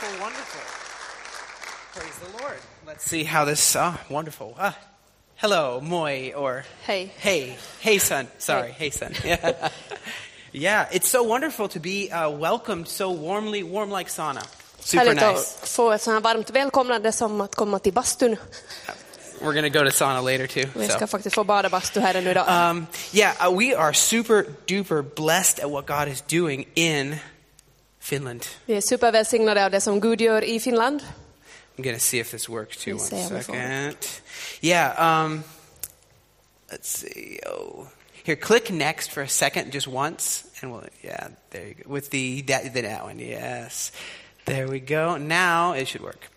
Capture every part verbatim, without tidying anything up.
wonderful, wonderful. Praise the Lord. Let's see how this, ah, wonderful. Ah, hello, moi, or Hey. hey, hey son, sorry, hey, hey son. Yeah. Yeah, it's so wonderful to be uh, welcomed so warmly, warm like sauna. Super Härligt nice. att få ett sånt här varmt välkomnande som att komma till bastun. We're going to go to sauna later too. Vi ska So. faktiskt få bada bastu här nu idag. Um, yeah, uh, we are super duper blessed at what God is doing in Finland. Vi är supervälsignade av det som Gud gör i Finland. I'm going to see if this works too. Vi One ser om vi får. second. Yeah, um, let's see. Oh. Here, click next for a second, just once. And we'll, yeah, there you go. With the, that, the, that one, yes. There we go. Now it should work.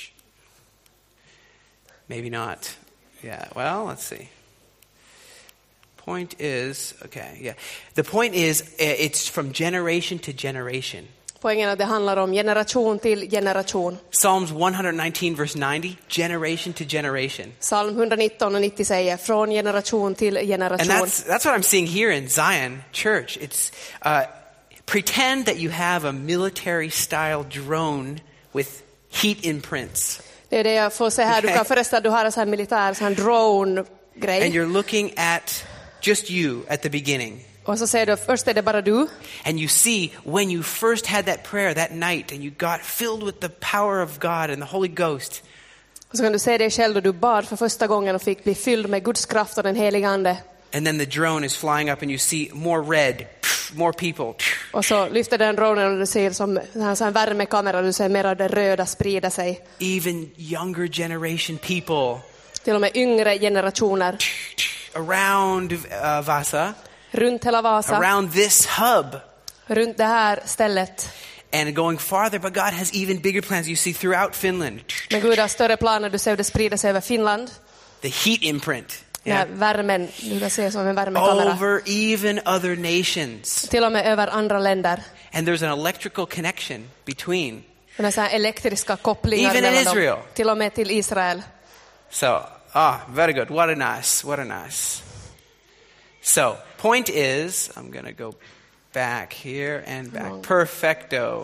Maybe not. Yeah, well, let's see. Point is, okay, yeah. The point is, it's from generation to generation. Poängen är att det handlar om generation till generation. Psalms one nineteen verse ninety, generation to generation. Psalm one nineteen och nittio säger från generation till And generation. that's, that's what I'm seeing here in Zion Church. It's, uh, pretend that you have a military style drone with heat imprints. Det är det jag får se här. Du kan föreställa att du har en sån här militär sån här drone-grej. And you're looking at just you at the beginning. Och så säger du, först är det bara du. And you see when you first had that prayer that night and you got filled with the power of God and the Holy Ghost. Och så kan du se dig själv då du bad för första gången och fick bli fylld med Guds kraft och den heliga ande. And then the drone is flying up and you see more red, more people. Och så lyfter den dronen och du ser som en sån här värmekamera, du ser mer av det röda sprida sig. Even younger generation people. Till och med yngre generationer. Around uh, Vasa. Runt hela Vasa. Around this hub. Runt det här stället. And going farther, but God has even bigger plans you see throughout Finland. Men Gud har större planer, du ser det sprida sig över Finland. The heat imprint. Yeah. Värmen, du kan se som en värmekamera. Over even other nations. Till och med över andra länder. And there's an electrical connection between. Det är så här elektriska kopplingar Even in mellan Israel. dem. Till och med till Israel. So, ah, very good. What a nice, what a nice. So, point is, I'm going to go back here and back. Oh. Perfecto.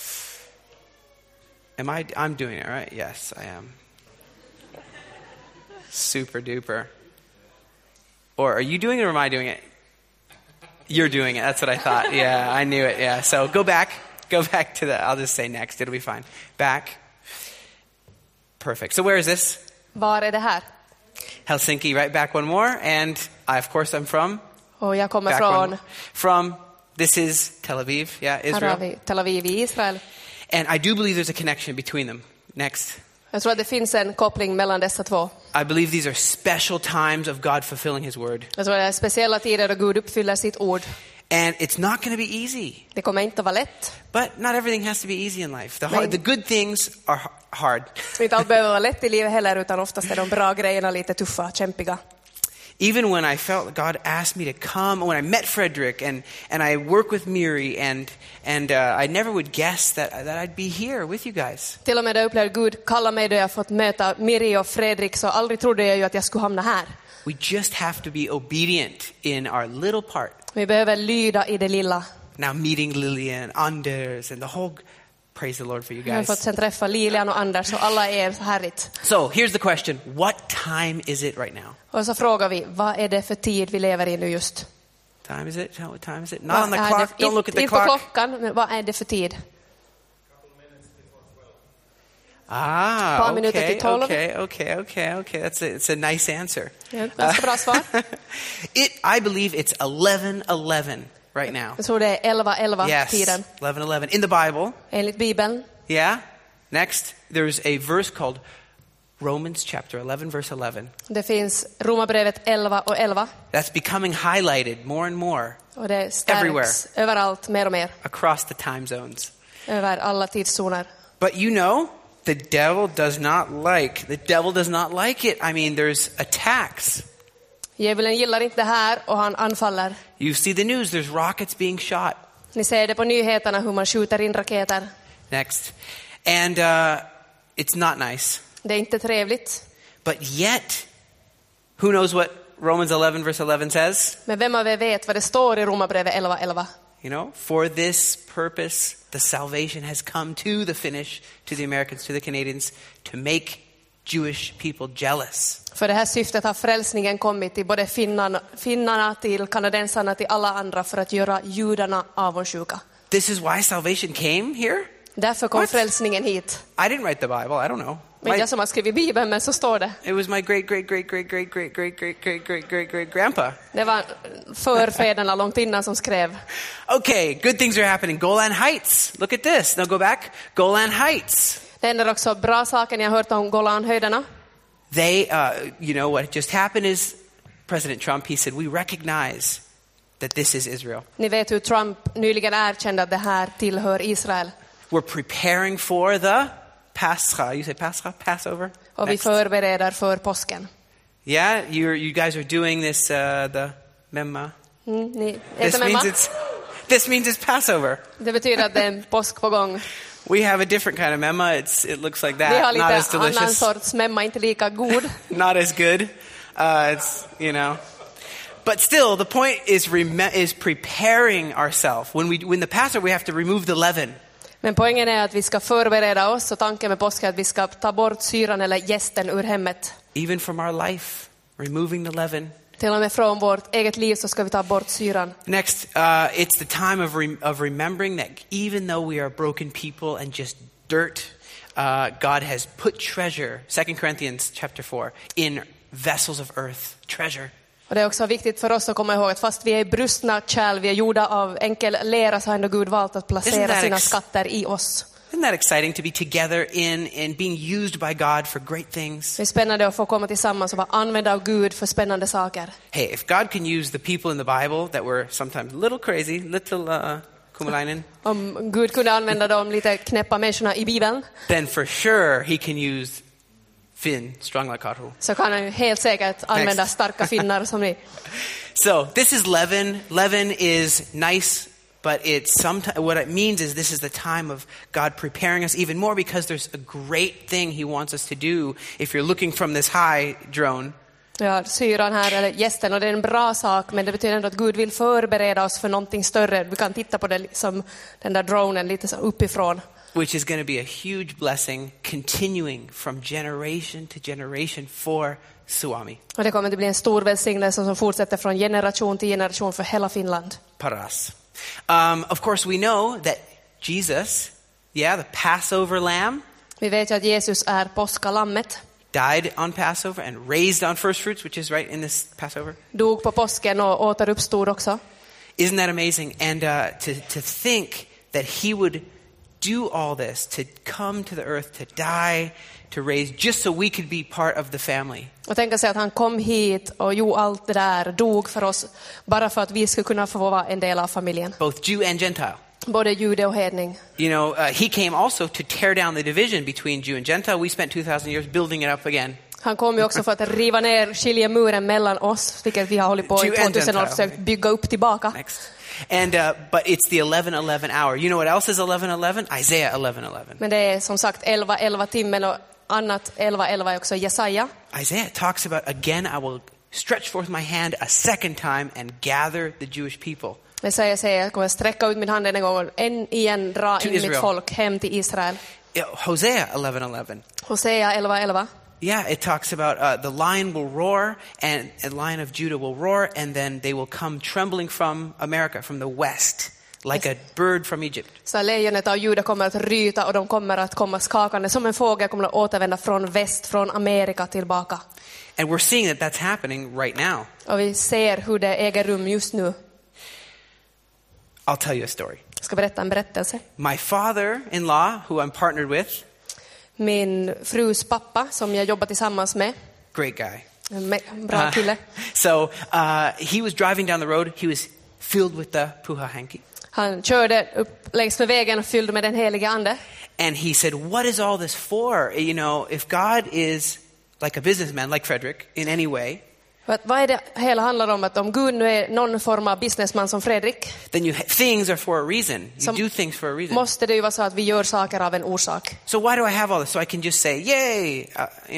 Am I, I'm doing it, right? Yes, I am. Super duper. Or are you doing it or am I doing it? You're doing it. That's what I thought. Yeah, I knew it. Yeah. So go back. Go back to the, I'll just say next. It'll be fine. Back. Perfect. So where is this? Var är det här? Helsinki. Right back one more. And I, of course, I'm from? Och jag kommer Back från one. From, this is Tel Aviv. Yeah, här har Israel. vi Tel Aviv i Israel. And I do believe there's a connection between them. Next. Jag tror att det finns en koppling mellan dessa två. I believe these are special times of God fulfilling his word. Jag tror att det är speciella tider då Gud uppfyller sitt ord. And it's not going to be easy. Det kommer inte att vara lätt. But not everything has to be easy in life. The, hard, the good things are hard. Inte allt behöver vara lätt i livet heller, utan oftast är de bra grejerna lite tuffa, kämpiga. Even when I felt God asked me to come, when I met Frederick and, and I work with Miri and, and uh, I never would guess that, that I'd be here with you guys. Till och med då jag upplevde Gud kalla mig då jag fått möta Miri och Fredrik, så aldrig trodde jag ju att jag skulle hamna här. We just have to be obedient in our little part. Vi behöver lyda i det lilla. Now meeting Lillian, Anders and the whole, praise the Lord for you Jag har guys. fått sen träffa Lilian och Anders och alla er, så härligt. So here's the question. What time is it right now? Och så frågar vi, vad är det för tid vi lever i nu just? Time is it? What time is it? Not Vad on the är clock. det? Don't look at the Inte på clock. klockan, men vad är det för tid? Ah, Ett par minuter okay, till tolv. okay, okay, okay, okay. That's a, it's a nice answer. Ja, ganska bra svar. it, I believe it's eleven eleven right now. Jag tror det är elva elva Yes, tiden. eleven eleven. In the Bible, Enligt Bibeln. yeah. Next, there's a verse called Romans chapter eleven, verse eleven. Det finns Romarbrevet elva och elva. That's becoming highlighted more and more Och det stärks Everywhere. överallt mer och mer. across the time zones. Över alla tidszoner. But you know, the devil does not like, the devil does not like it. I mean, there's attacks. Djävulen gillar inte det här och han anfaller. You see the news, there's rockets being shot. Ni ser det på nyheterna hur man skjuter in raketer. Next. And uh, it's not nice. Det är inte trevligt. But yet, who knows what Romans eleven verse eleven says? Men vem av er vet vad det står i Romarbrevet elva elva? You know, for this purpose, the salvation has come to the Finnish, to the Americans, to the Canadians, to make Jewish people jealous. För det här syftet har frälsningen kommit till både finnarna, finnarna, till kanadensarna, till alla andra för att göra judarna avundsjuka. This is why salvation came here? Därför kom What? frälsningen hit. I didn't write the Bible. I don't know. Men My- jag som har skrivit Bibeln, men så står det. it was my great, great, great, great, great, great, great, great, great, great, great, great grandpa. Det var förfäderna långt innan som skrev. Okay, good things are happening. Golan Heights. Look at this. Now go back. Golan Heights. Det händer också bra saker. Ni har hört om Golanhöjderna. They, uh, you know, what just happened is President Trump, he said, we recognize that this is Israel. Ni vet hur Trump nyligen erkände att det här tillhör Israel. We're preparing for the Pascha. You say Pascha? Passover? Och vi Next. förbereder för påsken. Yeah, you're, you guys are doing this, uh, the Memma. Mm, ni This äter means memma. it's, this means it's Passover. Det betyder att det är en påsk på gång. We have a different kind of memma. It's, it looks like Vi har that. Not as lite annan delicious. sorts memma, inte lika god. Not as good. Uh, it's, you know. But still, the point is rem- is preparing ourselves. When we when the Passover, we have to remove the leaven. Men poängen är att vi ska förbereda oss, och tanken med påsken är att vi ska ta bort syran eller jästen ur hemmet. Even from our life, removing the leaven. Till och med från vårt eget liv så ska vi ta bort syran. Next, uh, it's the time of re- of remembering that even though we are broken people and just dirt, uh, God has put treasure, Second Corinthians chapter four, in vessels of earth. Treasure. Och det är också viktigt för oss att komma ihåg att fast vi är brustna kärl, vi är gjorda av enkel lera, så har ändå Gud valt att Isn't placera that sina ex- skatter i oss. Isn't that exciting to be together in and being used by God for great things? Det är spännande att få komma tillsammans och vara använda av Gud för spännande saker. Hey, if God can use the people in the Bible that were sometimes a little crazy, little uh, kumalainen, Om Gud kunde använda de lite knäppa människorna i Bibeln, then for sure he can use Finn Stranglakarhu. så kan han ju helt säkert använda Next. starka finnar som ni. So this is leaven. Leaven is nice, but it's sometimes what it means is this is the time of God preparing us even more, because there's a great thing he wants us to do. If you're looking from this high drone, Ja, syran här, eller gästen, och det är en bra sak, men det betyder ändå att Gud vill förbereda oss för någonting större. Vi kan titta på det som den där dronen lite så uppifrån. which is going to be a huge blessing, continuing from generation to generation for Suomi, Och det kommer att bli en stor välsignelse som fortsätter från generation till generation för hela Finland. paras. Um, of course, we know that Jesus, yeah, the Passover lamb, Vi vet ju att Jesus är påskalammet, died on Passover and raised on first fruits, which is right in this Passover. dog på påsken och återuppstod också. Isn't that amazing? And uh, to, to think that he would do all this, to come to the earth, to die, to raise, just so we could be part of the family. Och tänka sig att han kom hit och gjorde allt det där, dog för oss, bara för att vi skulle kunna få vara en del av familjen. Both Jew and Gentile. Både jude och hedning. You know, uh, he came also to tear down the division between Jew and Gentile. We spent two thousand years building it up again. Han kom ju också för att riva ner skiljemuren mellan oss, vilket vi har hållit på i Jew and tvåtusen år och Gentile. försökt bygga upp tillbaka. Next. And, uh, but it's the eleven eleven hour. You know what else is eleven eleven? Isaiah eleven eleven. Men det är som sagt elva elva timmen, och annat elva elva är också Jesaja. Isaiah talks about, again, I will stretch forth my hand a second time and gather the Jewish people. Jesaja säger, jag kommer sträcka ut min hand en gång och än igen dra To in Israel. mitt folk hem till Israel. Yeah, Hosea eleven eleven. Hosea elva elva. Yeah, it talks about uh, the lion will roar and a lion of Judah will roar, and then they will come trembling from America, from the west, like a bird from Egypt. Så lejonet av Juda kommer att ryta, och de kommer att komma skakande som en fågel, kommer att återvända från väst, från Amerika tillbaka. And we're seeing that that's happening right now. Och vi ser hur det äger rum just nu. I'll tell you a story. Jag ska berätta en berättelse. My father-in-law, who I'm partnered with, Min frus pappa, som jag jobbar tillsammans med, great guy. en me- bra kille. so uh, he was driving down the road. He was filled with the Puha Hanki. Han körde upp längs med vägen och fyllde med den heliga ande. And he said, what is all this for? You know, if God is like a businessman, like Frederick, in any way, Vad vad är det hela handlar om? Att om Gud nu är någon form av businessman som Fredrik, then you things are for a reason. You Som- do things for a reason. måste det ju vara så att vi gör saker av en orsak. So why do I have all this? So I can just say, yay, uh, you know,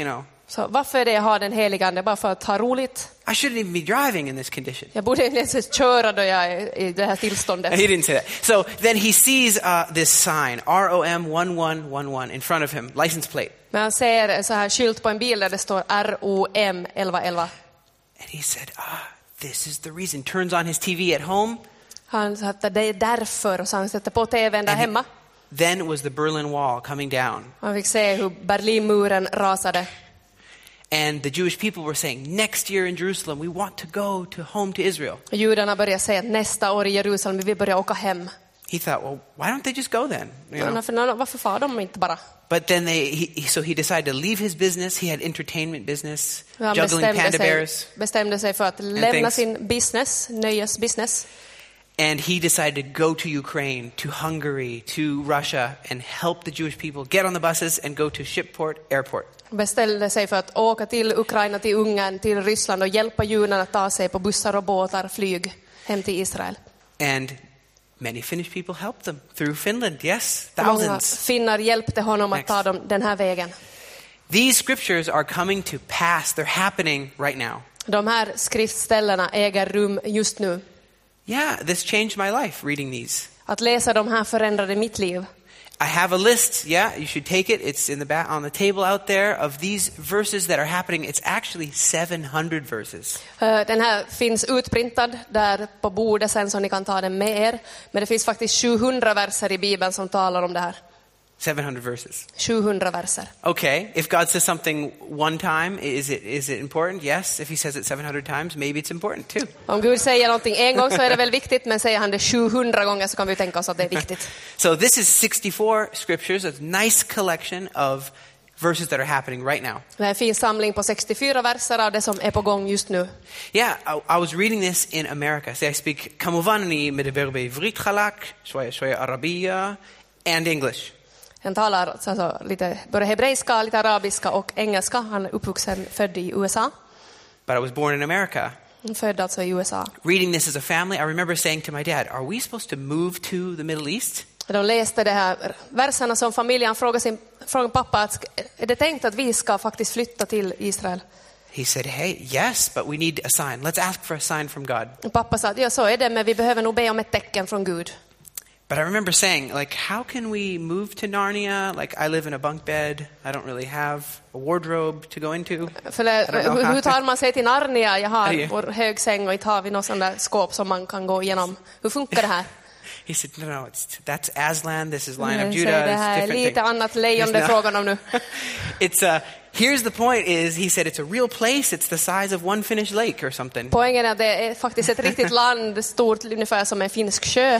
Så varför är det jag har den helige ande? Bara för att ha roligt. I shouldn't even be driving in this condition. Jag borde inte ens köra då jag är i det här tillståndet. He didn't say that. So then he sees uh, this sign, R O M one one one one, in front of him, license plate. Men han ser så här skylt på en bil där det står R O M elva elva. And he said, ah, this is the reason. Turns on his T V at home. Han sa att det är därför, och så han sätter på tvn där And he- hemma. Then was the Berlin Wall coming down. Han fick se hur Berlinmuren rasade. And the Jewish people were saying, next year in Jerusalem, we want to go to home to Israel. Och judarna började säga att nästa år i Jerusalem vi vill börja åka hem. He thought, well, why don't they just go then? You know? Varför, varför far de inte bara? But then they, he, so he decided to leave his business. He had entertainment business, Han juggling bestämde panda sig, bears. bestämde sig för att lämna things. sin business, nöjesbusiness. And he decided to go to Ukraine, to Hungary, to Russia, and help the Jewish people get on the buses and go to Shipport Airport. Beställde sig för att åka till Ukraina, till Ungern, till Ryssland och hjälpa judarna att ta sig på bussar och båtar, flyg hem till Israel. And many Finnish people helped them through Finland. Yes, Många thousands. finnar hjälpte honom att ta dem den här vägen. These scriptures are coming to pass. They're happening right now. De här skriftställena äger rum just nu. Yeah, this changed my life reading these. Att läsa de här förändrade mitt liv. I have a list. Yeah, you should take it. It's in the back on the table out there of these verses that are happening. It's actually seven hundred verses. Eh, Den här finns utprintad där på bordet sen så ni kan ta den med er. Men det finns faktiskt sjuhundra verser i Bibeln som talar om det här. seven hundred verses. sjuhundra verser. Okay, if God says something one time, is it is it important? Yes. If he says it seven hundred times, maybe it's important too. Om Gud säger någonting en gång så är det väl viktigt, men säger han det sjuhundra gånger så kan vi tänka oss att det är viktigt. So this is sixty-four scriptures, a nice collection of verses that are happening right now. Det är en fin samling på sextiofyra verser av det som är på gång just nu. Yeah, I, I was reading this in America. So I speak כמובן אני מדבר בעברית חלק, שויה שויה ערבייה, and English. Han talar alltså lite både hebreiska, lite arabiska och engelska. Han är uppvuxen, född i U S A. But I was born in America. Född alltså i U S A. Reading this as a family, I remember saying to my dad, are we supposed to move to the Middle East? De läste det här verserna som familjen frågade sin frågade pappa att är det tänkt att vi ska faktiskt flytta till Israel? He said, hey, yes, but we need a sign. Let's ask for a sign from God. Och pappa sa att ja, så är det, men vi behöver nog be om ett tecken från Gud. But I remember saying, like, how can we move to Narnia? Like, I live in a bunk bed. I don't really have a wardrobe to go into. För det, hur, hur tar man sig till Narnia? Jag har Aj. vår hög säng och inte har vi någon sån där skåp som man kan gå igenom. Hur funkar det här? He said, no, no, it's, that's Aslan. This is Lion Jag of säger, Judah. det It's här är different lite thing. annat lejon det är It's frågan om nu. It's uh, here's the point is, he said, it's a real place. It's the size of one Finnish lake or something. Poängen är att det är faktiskt ett riktigt land, stort ungefär som en finsk sjö.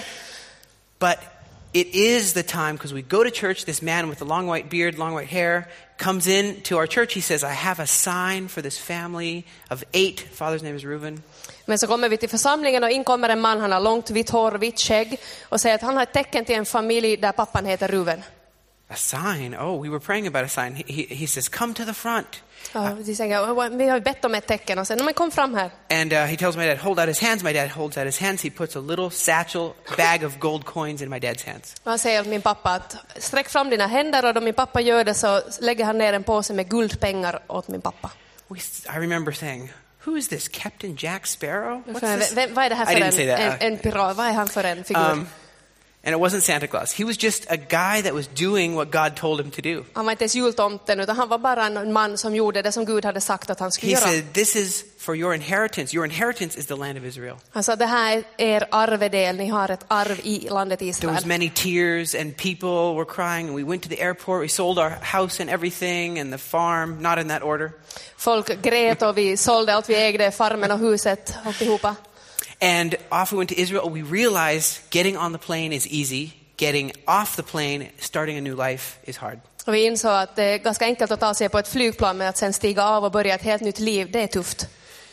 But it is the time, because we go to church, this man with the long white beard, long white hair, comes in to our church. He says, I have a sign for this family of eight. Father's name is Reuben. Men så kommer vi till församlingen och inkommer en man, han har långt vitt hår, vitt skägg och säger att han har ett tecken till en familj där pappan heter Ruben. A sign? Oh, we were praying about a sign. He, he, he says, come to the front. Ja, de säger, vi har ju bett om ett tecken och sen, men kom fram här. And uh, he tells my dad, hold out his hands. My dad holds out his hands. He puts a little satchel bag of gold coins in my dad's hands. Och han säger till min pappa att sträck fram dina händer, och då min pappa gör det så lägger han ner en påse med guldpengar åt min pappa. We, I remember saying, who is this, Captain Jack Sparrow? What's this? Vem, vad är det här I för didn't say en, that. en, en pirat? Vad är han för en figur? Um, and it wasn't Santa Claus. He was just a guy that was doing what God told him to do. Han var inte ens jultomten, utan han var bara en man som gjorde det som Gud hade sagt att han skulle He göra. said, this is for your inheritance. Your inheritance is the land of Israel. Han sa, det här är er arvedel, ni har ett arv i landet There was Israel. many tears and people were crying. And we went to the airport. We sold our house and everything and the farm, not in that order. Folk grät och vi sålde allt vi ägde, farmen och huset, alltihopa. And off we went to Israel. We realized getting on the plane is easy. Getting off the plane, starting a new life is hard. Och vi insåg att det är ganska enkelt att ta sig på ett flygplan, men att sen stiga av och börja ett helt nytt liv, det är tufft.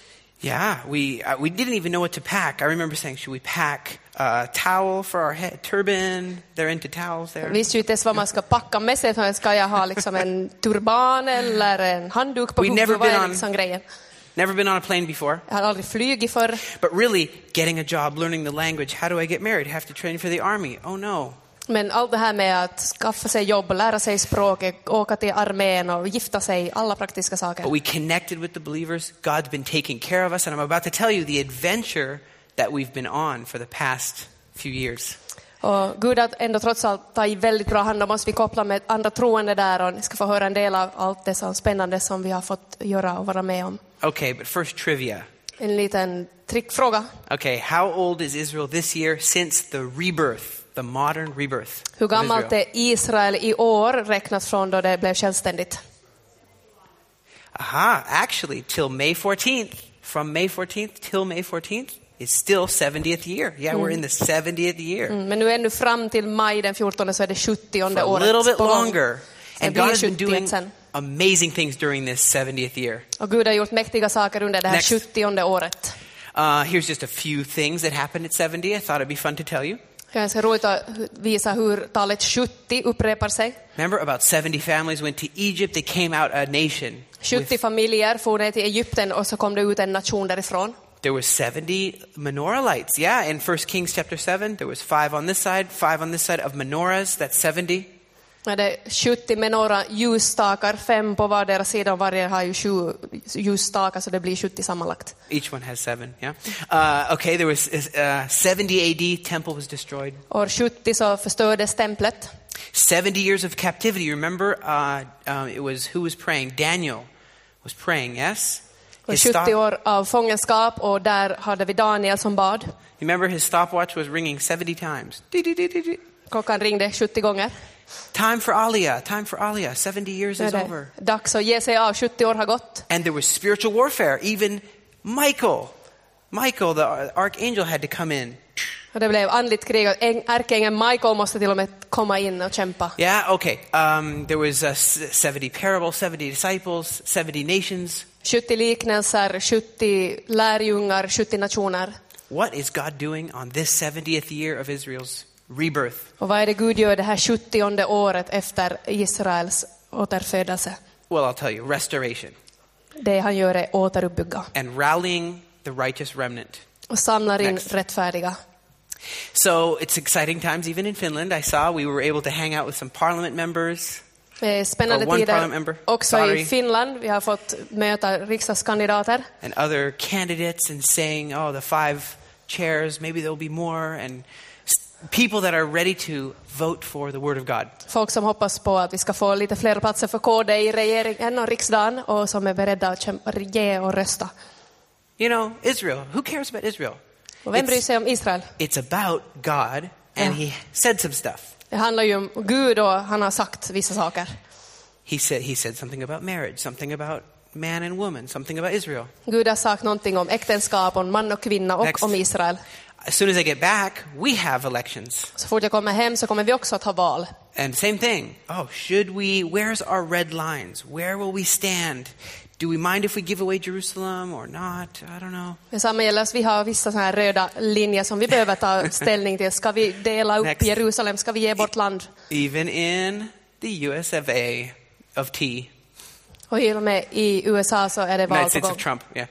Yeah, we uh, we didn't even know what to pack. I remember saying, should we pack a towel for our head, turban? They're into towels there. Jag visste ju inte ens vad man ska packa med sig. Ska jag ha liksom en turban eller en handduk på We've never huvudet? Vad been är on- liksom grejen? Never been on a plane before. Jag har aldrig flugit förr. But really, getting a job, learning the language. How do I get married? Have to train for the army. Oh no. Men allt det här med att skaffa sig jobb, lära sig språket, åka till armén och gifta sig, alla praktiska saker. But we connected with the believers. God's been taking care of us. And I'm about to tell you the adventure that we've been on for the past few years. Och Gud har ändå trots allt tagit väldigt bra hand om oss. Vi kopplar med andra troende där och ni ska få höra en del av allt det som spännande som vi har fått göra och vara med om. Okay, but first trivia. En liten trickfråga. Okay, how old is Israel this year since the rebirth, the modern rebirth? Hur gammalt är Israel i år räknat från då det blev självständigt? Aha, actually, till May fourteenth, from May fourteenth till May fourteenth, is still seventieth year. Yeah, mm. we're in the seventieth year. Mm, men nu ännu fram till maj den fjortonde så är det sjuttionde året. For a little bit longer. And God has been doing sen. amazing things during this seventieth year. Och Gud har gjort mäktiga saker under det här sjuttionde året. Uh, here's just a few things that happened at seventy. I thought it'd be fun to tell you. Jag ska roligt att visa hur talet sjuttio upprepar sig. Remember, about seventy families went to Egypt. They came out a nation. sjuttio familjer for ner till Egypten och så kom det ut en nation därifrån. There were seventy menorah lights. Yeah, in First Kings chapter seven, there was five on this side, five on this side of menorahs. That's seventy. Ja, det är sjuttio menorah ljusstakar, fem på vardera sida och varje har ju sju ljusstakar så det blir sjuttio sammanlagt. Each one has seven, yeah. Uh, okay, there was uh, seventy A D, temple was destroyed. År sjuttio så förstördes templet. seventy years of captivity. Remember, uh, uh, it was who was praying? Daniel was praying, yes? Och sjuttio år av fångenskap och där hade vi Daniel som bad. Remember his stopwatch was ringing seventy times. Klockan ringde sjuttio gånger. Time for Aliyah, time for Aliyah. seventy years is over. Dags att ge sig av, sjuttio år har gått. And there was spiritual warfare. Even Michael, Michael, the archangel, had to come in. Och det blev andligt krig. Ärkeängeln Michael måste till och med komma in och kämpa. Yeah, okay. Um, there was uh, seventy parables, seventy disciples, seventy nations. sjuttio liknelser, sjuttio lärjungar, sjuttio nationer. What is God doing on this seventieth year of Israel's rebirth? Och vad är det Gud gör det här sjuttionde året efter Israels återfödelse? Well, I'll tell you, restoration. Det han gör är återuppbygga. And rallying the righteous remnant. Och samlar in Next. rättfärdiga. So it's exciting times even in Finland. I saw we were able to hang out with some parliament members. Spännande Or one tider parliament member. också Sorry. i Finland. Vi har fått möta riksdagskandidater. And other candidates and saying, oh, the five chairs, maybe there'll be more. And people that are ready to vote for the word of God. Folk som hoppas på att vi ska få lite fler platser för K D i regeringen och riksdagen och som är beredda att kämpa, ge och rösta. You know, Israel. Who cares about Israel? Och vem bryr sig om Israel? It's about God, and he said some stuff. Det handlar ju om Gud och han har sagt vissa saker. He said he said something about marriage, something about man and woman, something about Israel. Gud har sagt någonting om äktenskap, om man och kvinna och Next. om Israel. As soon as I get back, we have elections. Så fort jag kommer hem så kommer vi också att ha val. And same thing. Oh, should we, where's our red lines? Where will we stand? Do we mind if we give away Jerusalem or not? I don't know. Det samma gäller att vi har vissa såna här röda linjer som vi behöver ta ställning till. Ska vi dela upp Next. Jerusalem? Ska vi ge bort land? Even in the U S of A, of T. Och till och med i U S A så är det val United på States gång. of Trump, yeah.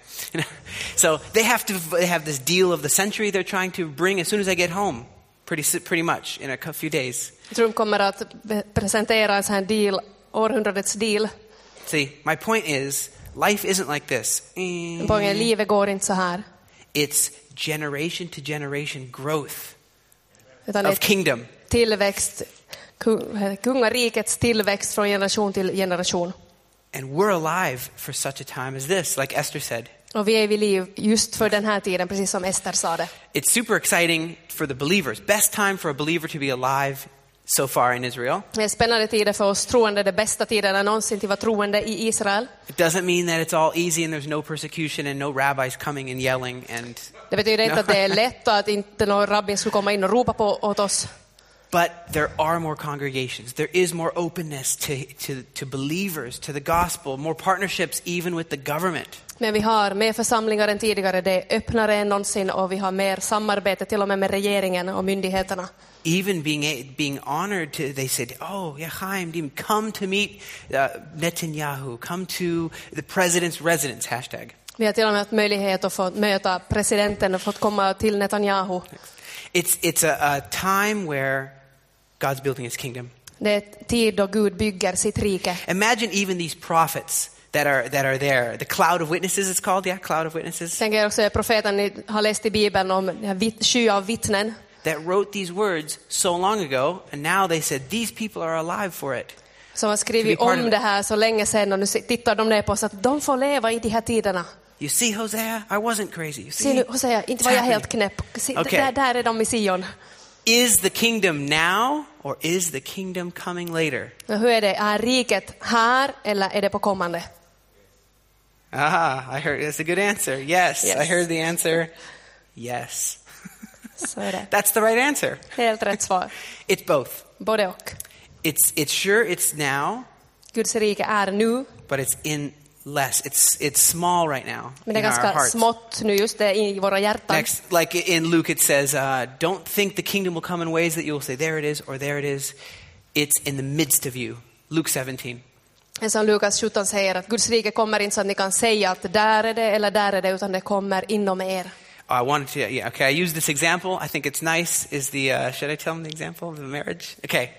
So they have to, they have this deal of the century they're trying to bring as soon as I get home. Pretty, pretty much in a few days. Trump kommer att presentera en sån här deal, århundradets deal. See, my point is, life isn't like this. Mm. Poängen, livet går inte så här. It's generation to generation growth Utan det of är kingdom. tillväxt, kung- kungarikets tillväxt från generation till generation. And we're alive for such a time as this, like Esther said. Och vi är vid liv just för den här tiden, precis som Ester sa det. It's super exciting for the believers. Best time for a believer to be alive so far in Israel. Det är spännande tider för oss troende, det bästa tiden någonsin till att vara troende i Israel. It doesn't mean that it's all easy and there's no persecution and no rabbis coming and yelling and Det betyder inte No. att det är lätt och att inte någon rabbin skulle komma in och ropa på åt oss. but there are more congregations. There is more openness to, to, to believers, to the gospel, more partnerships even with the government. Men vi har mer församlingar än tidigare, det är öppnare än någonsin och vi har mer samarbete till och med med regeringen och myndigheterna. Even being being honored to, they said, oh, yeah, Chaim, come to meet uh, Netanyahu, come to the president's residence, hashtag. Vi har till och med haft möjlighet att få möta presidenten och fått komma till Netanyahu. It's, it's a, a time where God's building his kingdom. Det är tid då Gud bygger sitt rike. Imagine even these prophets that are that are there. The cloud of witnesses it's called, yeah, cloud of witnesses. Tänker också att profeten ni har läst i Bibeln om den här vit- sky av vittnen. That wrote these words so long ago, and now they said these people are alive for it. Som har skrivit To be part of om it. det här så länge sedan och nu tittar de ner på oss att de får leva i de här tiderna. You see, Hosea, I wasn't crazy. You Se see, nu, Hosea, inte var jag helt knäpp. Se, Okay. där, där är de i Sion. is the kingdom now or is the kingdom coming later? Men hur är det? Är riket här eller är det på kommande? Ah, I heard that's a good answer. Yes, Yes. I heard the answer. Yes. Så är det. That's the right answer. Helt rätt svar. It's both. Både och. It's it's sure it's now, Guds rike är nu, but it's in less. It's it's small right now men det är in our ganska hearts. smått nu just det i våra hjärtan. Next, like in Luke, it says, uh, "Don't think the kingdom will come in ways that you'll say there it is or there it is. It's in the midst of you." Luke seventeen. Som Lukas sjutton säger att Guds rike kommer inte så att ni kan säga att där är det eller där är det, utan det kommer inom er. I wanted to, yeah, okay, I use this example. I think it's nice. Is the, uh, should I tell them the example of the marriage? Okay.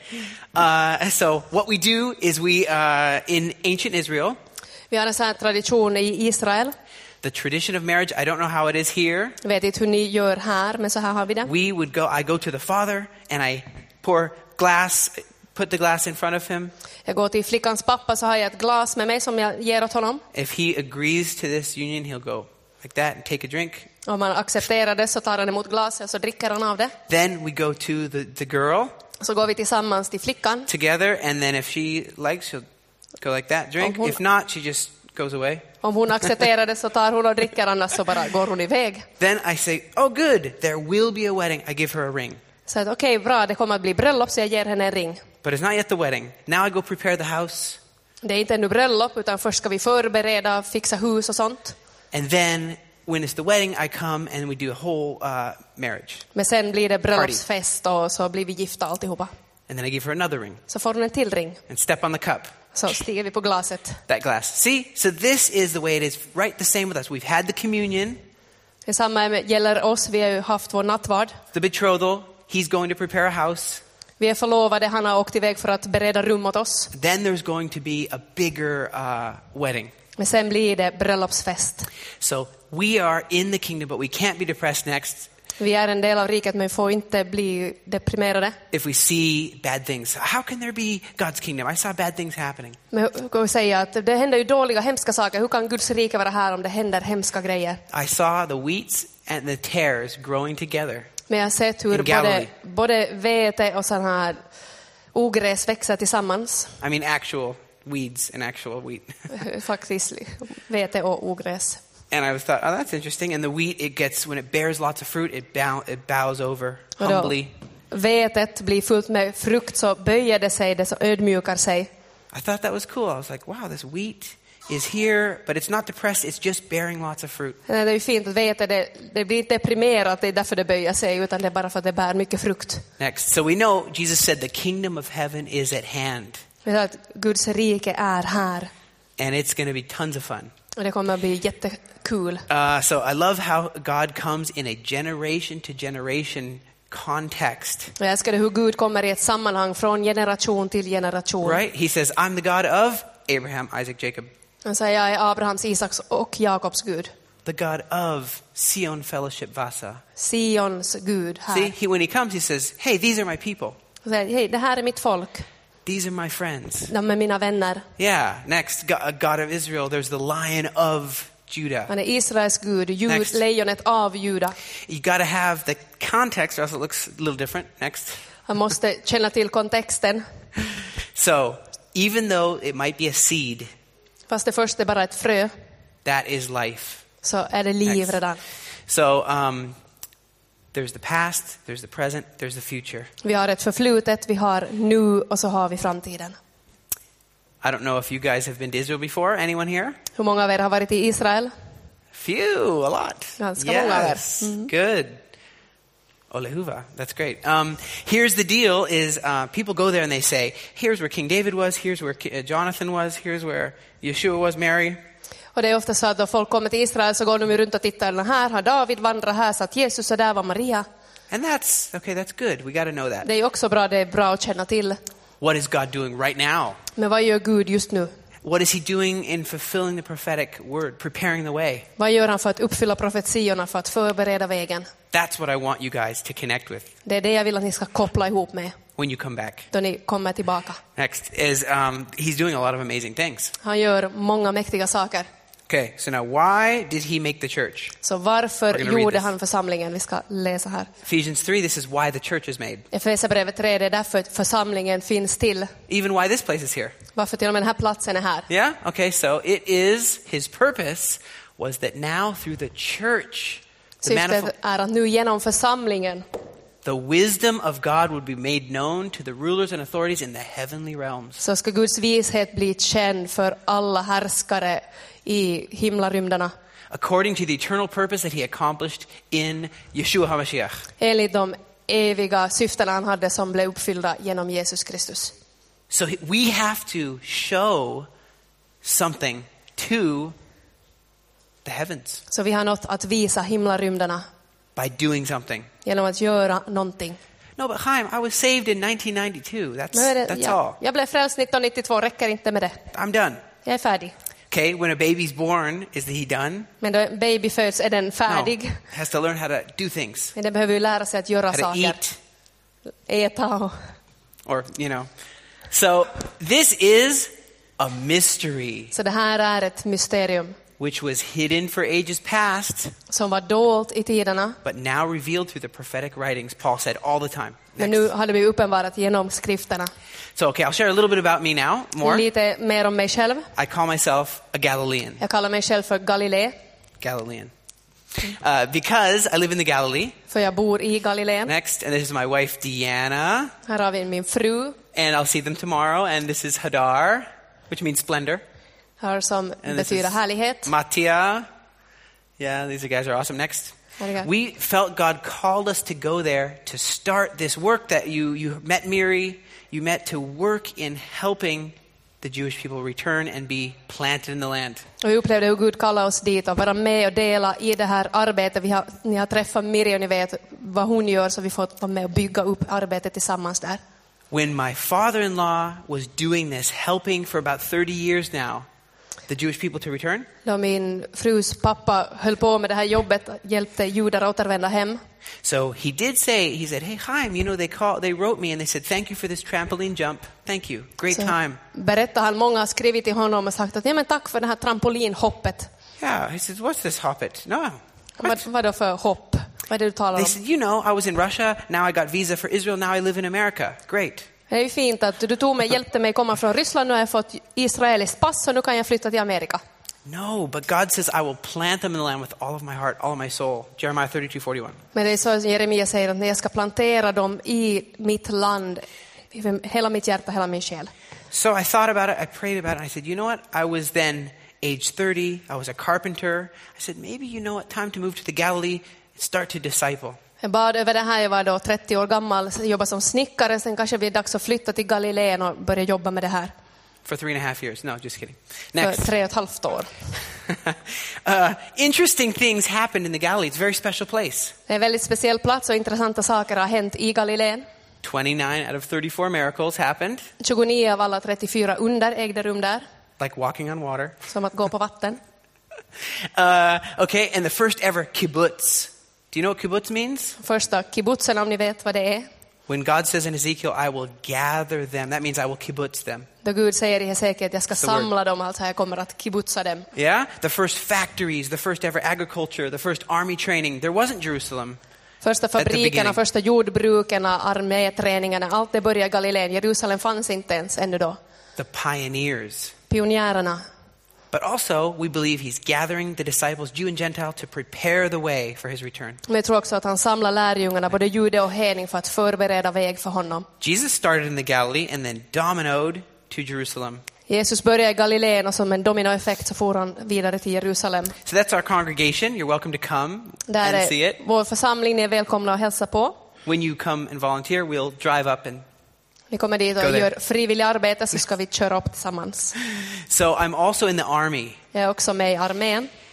Uh, so what we do is we, uh, in ancient Israel, Vi har en sån här tradition i Israel. the tradition of marriage, I don't know how it is here. Jag vet inte hur ni gör här, men så här har vi det. We would go, I go to the father and I pour glass, put the glass in front of him. Jag går till flickans pappa så har jag ett glas med mig som jag ger åt honom. If he agrees to this union, he'll go like that and take a drink. Om man accepterar det så tar han emot glaset och så dricker han av det. Then we go to the, the girl Så går vi tillsammans till flickan. together, and then if she likes, she'll go like that, drink. Oh, hon- If not, she just goes away. Om hon accepterar det så tar hon och dricker, annars så bara går hon iväg. Then I say, oh good, there will be a wedding. I give her a ring. Så att okej, bra, det kommer att bli bröllop så jag ger henne en ring. But it's not yet the wedding. Now I go prepare the house. Det är inte ännu bröllop utan först ska vi förbereda, fixa hus och sånt. And then when it's the wedding, I come and we do a whole uh, marriage. Men sen blir det bröllopsfest och så blir vi gifta alltihopa. And then I give her another ring Så får hon en till ring. and step on the cup, Så stiger vi på glaset. that glass. See? So this is the way it is, right the same with us. We've had the communion, Detsamma gäller oss, vi har ju haft vår nattvard. the betrothal. He's going to prepare a house. Vi är förlovade, han har åkt iväg för att bereda rum åt oss. Then there's going to be a bigger uh, wedding. Men sen blir det bröllopsfest. So we are in the kingdom, but we can't be depressed next Vi är en del av riket men vi får inte bli deprimerade. if we see bad things. How can there be God's kingdom? I saw bad things happening. Men hur kan vi säga att det händer ju dåliga, hemska saker. Hur kan Guds rike vara här om det händer hemska grejer? I saw the wheats and the tares growing together. Men jag har sett hur In både, Galilee. både vete och sån här ogräs växer tillsammans. I mean actual weeds and actual wheat. Faktiskt vete och ogräs. And I was thought, oh, that's interesting. And the wheat, it gets, when it bears lots of fruit, it, bow, it bows over Och då humbly. vetet blir fullt med frukt så böjer det sig, det så ödmjukar sig. I thought that was cool. I was like, wow, this wheat is here, but it's not depressed. It's just bearing lots of fruit. Det är ju fint att veta det, det blir inte deprimerat, det är därför det böjer sig, utan det är bara för att det bär mycket frukt. Next. So we know Jesus said the kingdom of heaven is at hand. Vi vet att Guds rike är här And it's going to be tons of fun. och det kommer att bli jättekul. Uh, so I love how God comes in a generation to generation context. Och jag älskar det hur Gud kommer i ett sammanhang från generation till generation. Right? He says, I'm the God of Abraham, Isaac, Jacob. Han säger jag är Abrahams, Isaks och Jakobs Gud. The God of Sion Fellowship Vasa. Sions Gud här. See, he, when he comes, he says, hey, these are my people. Han säger, hej, det här är mitt folk. These are my friends. De är mina vänner. Yeah. Next, God, God of Israel, there's the Lion of Judah. Han är Israels Gud, Jud, Next. lejonet av Juda. You got to have the context, or else it looks a little different. Next. Han måste känna till kontexten. So, even though it might be a seed, Fast det först är bara ett frö, that is life. så är det liv Next. redan. So, um, there's the past, there's the present, there's the future. Vi har ett förflutet, vi har nu och så har vi framtiden. I don't know if you guys have been to Israel before. Anyone here? Hur många av er har varit i Israel? Few, a lot. Ganska många av er. Yes, good. Olehuva, that's great. Um, here's the deal: is uh, people go there and they say, "Here's where King David was. Here's where Ki- uh, Jonathan was. Here's where Yeshua was. Mary." Och det är ofta så att då folk kommer till Israel så går de runt och tittar. Här har David vandrat, här satt Jesus och där var Maria. And that's, okay, that's good. We got to know that. Det är också bra, det är bra att känna till. What is God doing right now? Men vad gör Gud just nu? What is he doing in fulfilling the prophetic word, preparing the way? Vad gör han för att uppfylla profetiorna, för att förbereda vägen? That's what I want you guys to connect with Det är det jag vill att ni ska koppla ihop med when you come back. då ni kommer tillbaka. Next is um, he's doing a lot of amazing things. Han gör många mäktiga saker. Okay, so now why did he make the church? Så varför We're gonna read gjorde this. han församlingen? Vi ska läsa här. Ephesians three, this is why the church is made. Efesierbrevet tre, det är därför församlingen finns till. Even why this place is here. Varför till och med den här platsen är här. Yeah? Okay, so it is, his purpose was that now through the church, the, Syftet manifold, är att nu genom församlingen the wisdom of God would be made known to the rulers and authorities in the heavenly realms. så ska Guds vishet bli känd för alla härskare i himlarymderna. According to the eternal purpose that he accomplished in Yeshua HaMashiach. Enligt de eviga syften han hade som blev uppfyllda genom Jesus Kristus. So we have to show something to the heavens Så vi har något att visa himlarymderna by doing something. genom att göra någonting. No, but Chaim, I was saved in nineteen ninety-two. That's, Nu är det- that's ja, all. jag blev frälst nittonhundranittiotvå, räcker inte med det. I'm done. Jag är färdig. Okay, when a baby's born, is he done? Men då en baby föds är den No. färdig. Has to learn how to do things, Men den behöver ju lära sig att göra how to saker. eat, Äta och... or, you know. So this is a mystery Så det här är ett mysterium which was hidden for ages past, som var dolt i tiderna. but now revealed through the prophetic writings, Paul said all the time. Men Next. nu har det blivit uppenbarat genom skrifterna. So, okay, I'll share a little bit about me now, more. Lite mer om mig själv. I call myself a Galilean. Jag kallar mig själv för Galilei, Galilean. Uh, because I live in the Galilee. för jag bor i Galileen. Next, and this is my wife, Deanna. Här har vi min fru, And I'll see them tomorrow. And this is Hadar, which means splendor. här som And this betyder is härlighet. Mattia. Yeah, these guys are awesome. Next. Härlighet. We felt God called us to go there to start this work that you, you met Miri. You met to work in helping the Jewish people return and be planted in the land. Och vi upplevde hur Gud kallar oss dit och vara med och dela i det här arbetet. Vi har, ni har träffat Miriam och ni vet vad hon gör, så vi får vara med och bygga upp arbetet tillsammans där. When my father-in-law was doing this, helping for about thirty years now, the Jewish people to return, Då min frus pappa höll på med det här jobbet, hjälpte judar att återvända hem. so he did say, he said, hey, Chaim, you know, they call, they wrote me and they said, thank you for this trampoline jump. Thank you. Great Så time. berättade han, många har skrivit till honom och sagt att ja, men tack för det här trampolinhoppet. Yeah. He said, what's this hoppet? No. Vad, vad då för hopp? Vad är det du talar They om? said, you know, I was in Russia. Now I got visa for Israel. Now I live in America. Great. Det är ju fint att du tog mig, hjälpte mig komma från Ryssland, nu har jag fått israeliskt pass och nu kan jag flytta till Amerika. No, but God says, I will plant them in the land with all of my heart, all of my soul. Jeremiah thirty-two forty-one. Men det är så Jeremia säger, att när jag ska plantera dem i mitt land, i hela mitt hjärta, hela min själ. So I thought about it. I prayed about it. And I said, you know what? I was then age thirty. I was a carpenter. I said, maybe, you know what? Time to move to the Galilee and start to disciple. Jag bad över det här, jag var då trettio år gammal, jobbade som snickare, sen kanske det blir dags att flytta till Galileen och börja jobba med det här. For three and a half years. No, just kidding. För Next. tre och ett halvt år. uh, interesting things happened in the Galilee. It's a very special place. Det är en väldigt speciell plats och intressanta saker har hänt i Galileen. twenty-nine out of thirty-four miracles happened, tjugonio av alla trettiofyra under ägde rum där, like walking on water. som att gå på vatten. Uh, okay, and the first ever kibbutz. Do you know what kibbutz means? Första kibbutzen, om ni vet vad det är. When God says in Ezekiel, I will gather them, that means I will kibbutz them. Då Gud säger i Hesekiel att jag ska the word. samla dem, alltså jag kommer att kibbutza dem. Yeah? The first factories, the first ever agriculture, the first army training. There wasn't Jerusalem. Första fabrikerna, beginning. första jordbrukarna, arméträningarna, allt det började i Galileen. Jerusalem fanns inte ens ännu då. The pioneers. Pionjärerna. But also, we believe he's gathering the disciples, Jew and Gentile, to prepare the way for his return. Men jag tror också att han samlar lärjungarna, både jude och hedning, för att förbereda väg för honom. Jesus started in the Galilee and then dominoed to Jerusalem. Jesus började i Galileen och som en dominoeffekt så for han vidare till Jerusalem. So that's our congregation. You're welcome to come Där and see är it. vår församling, ni är välkomna att hälsa på. When you come and volunteer, we'll drive up and... Vi kommer dit Go och there. gör frivillig arbete, så ska vi köra upp tillsammans. So I'm also in the army. Jag är också med i armén.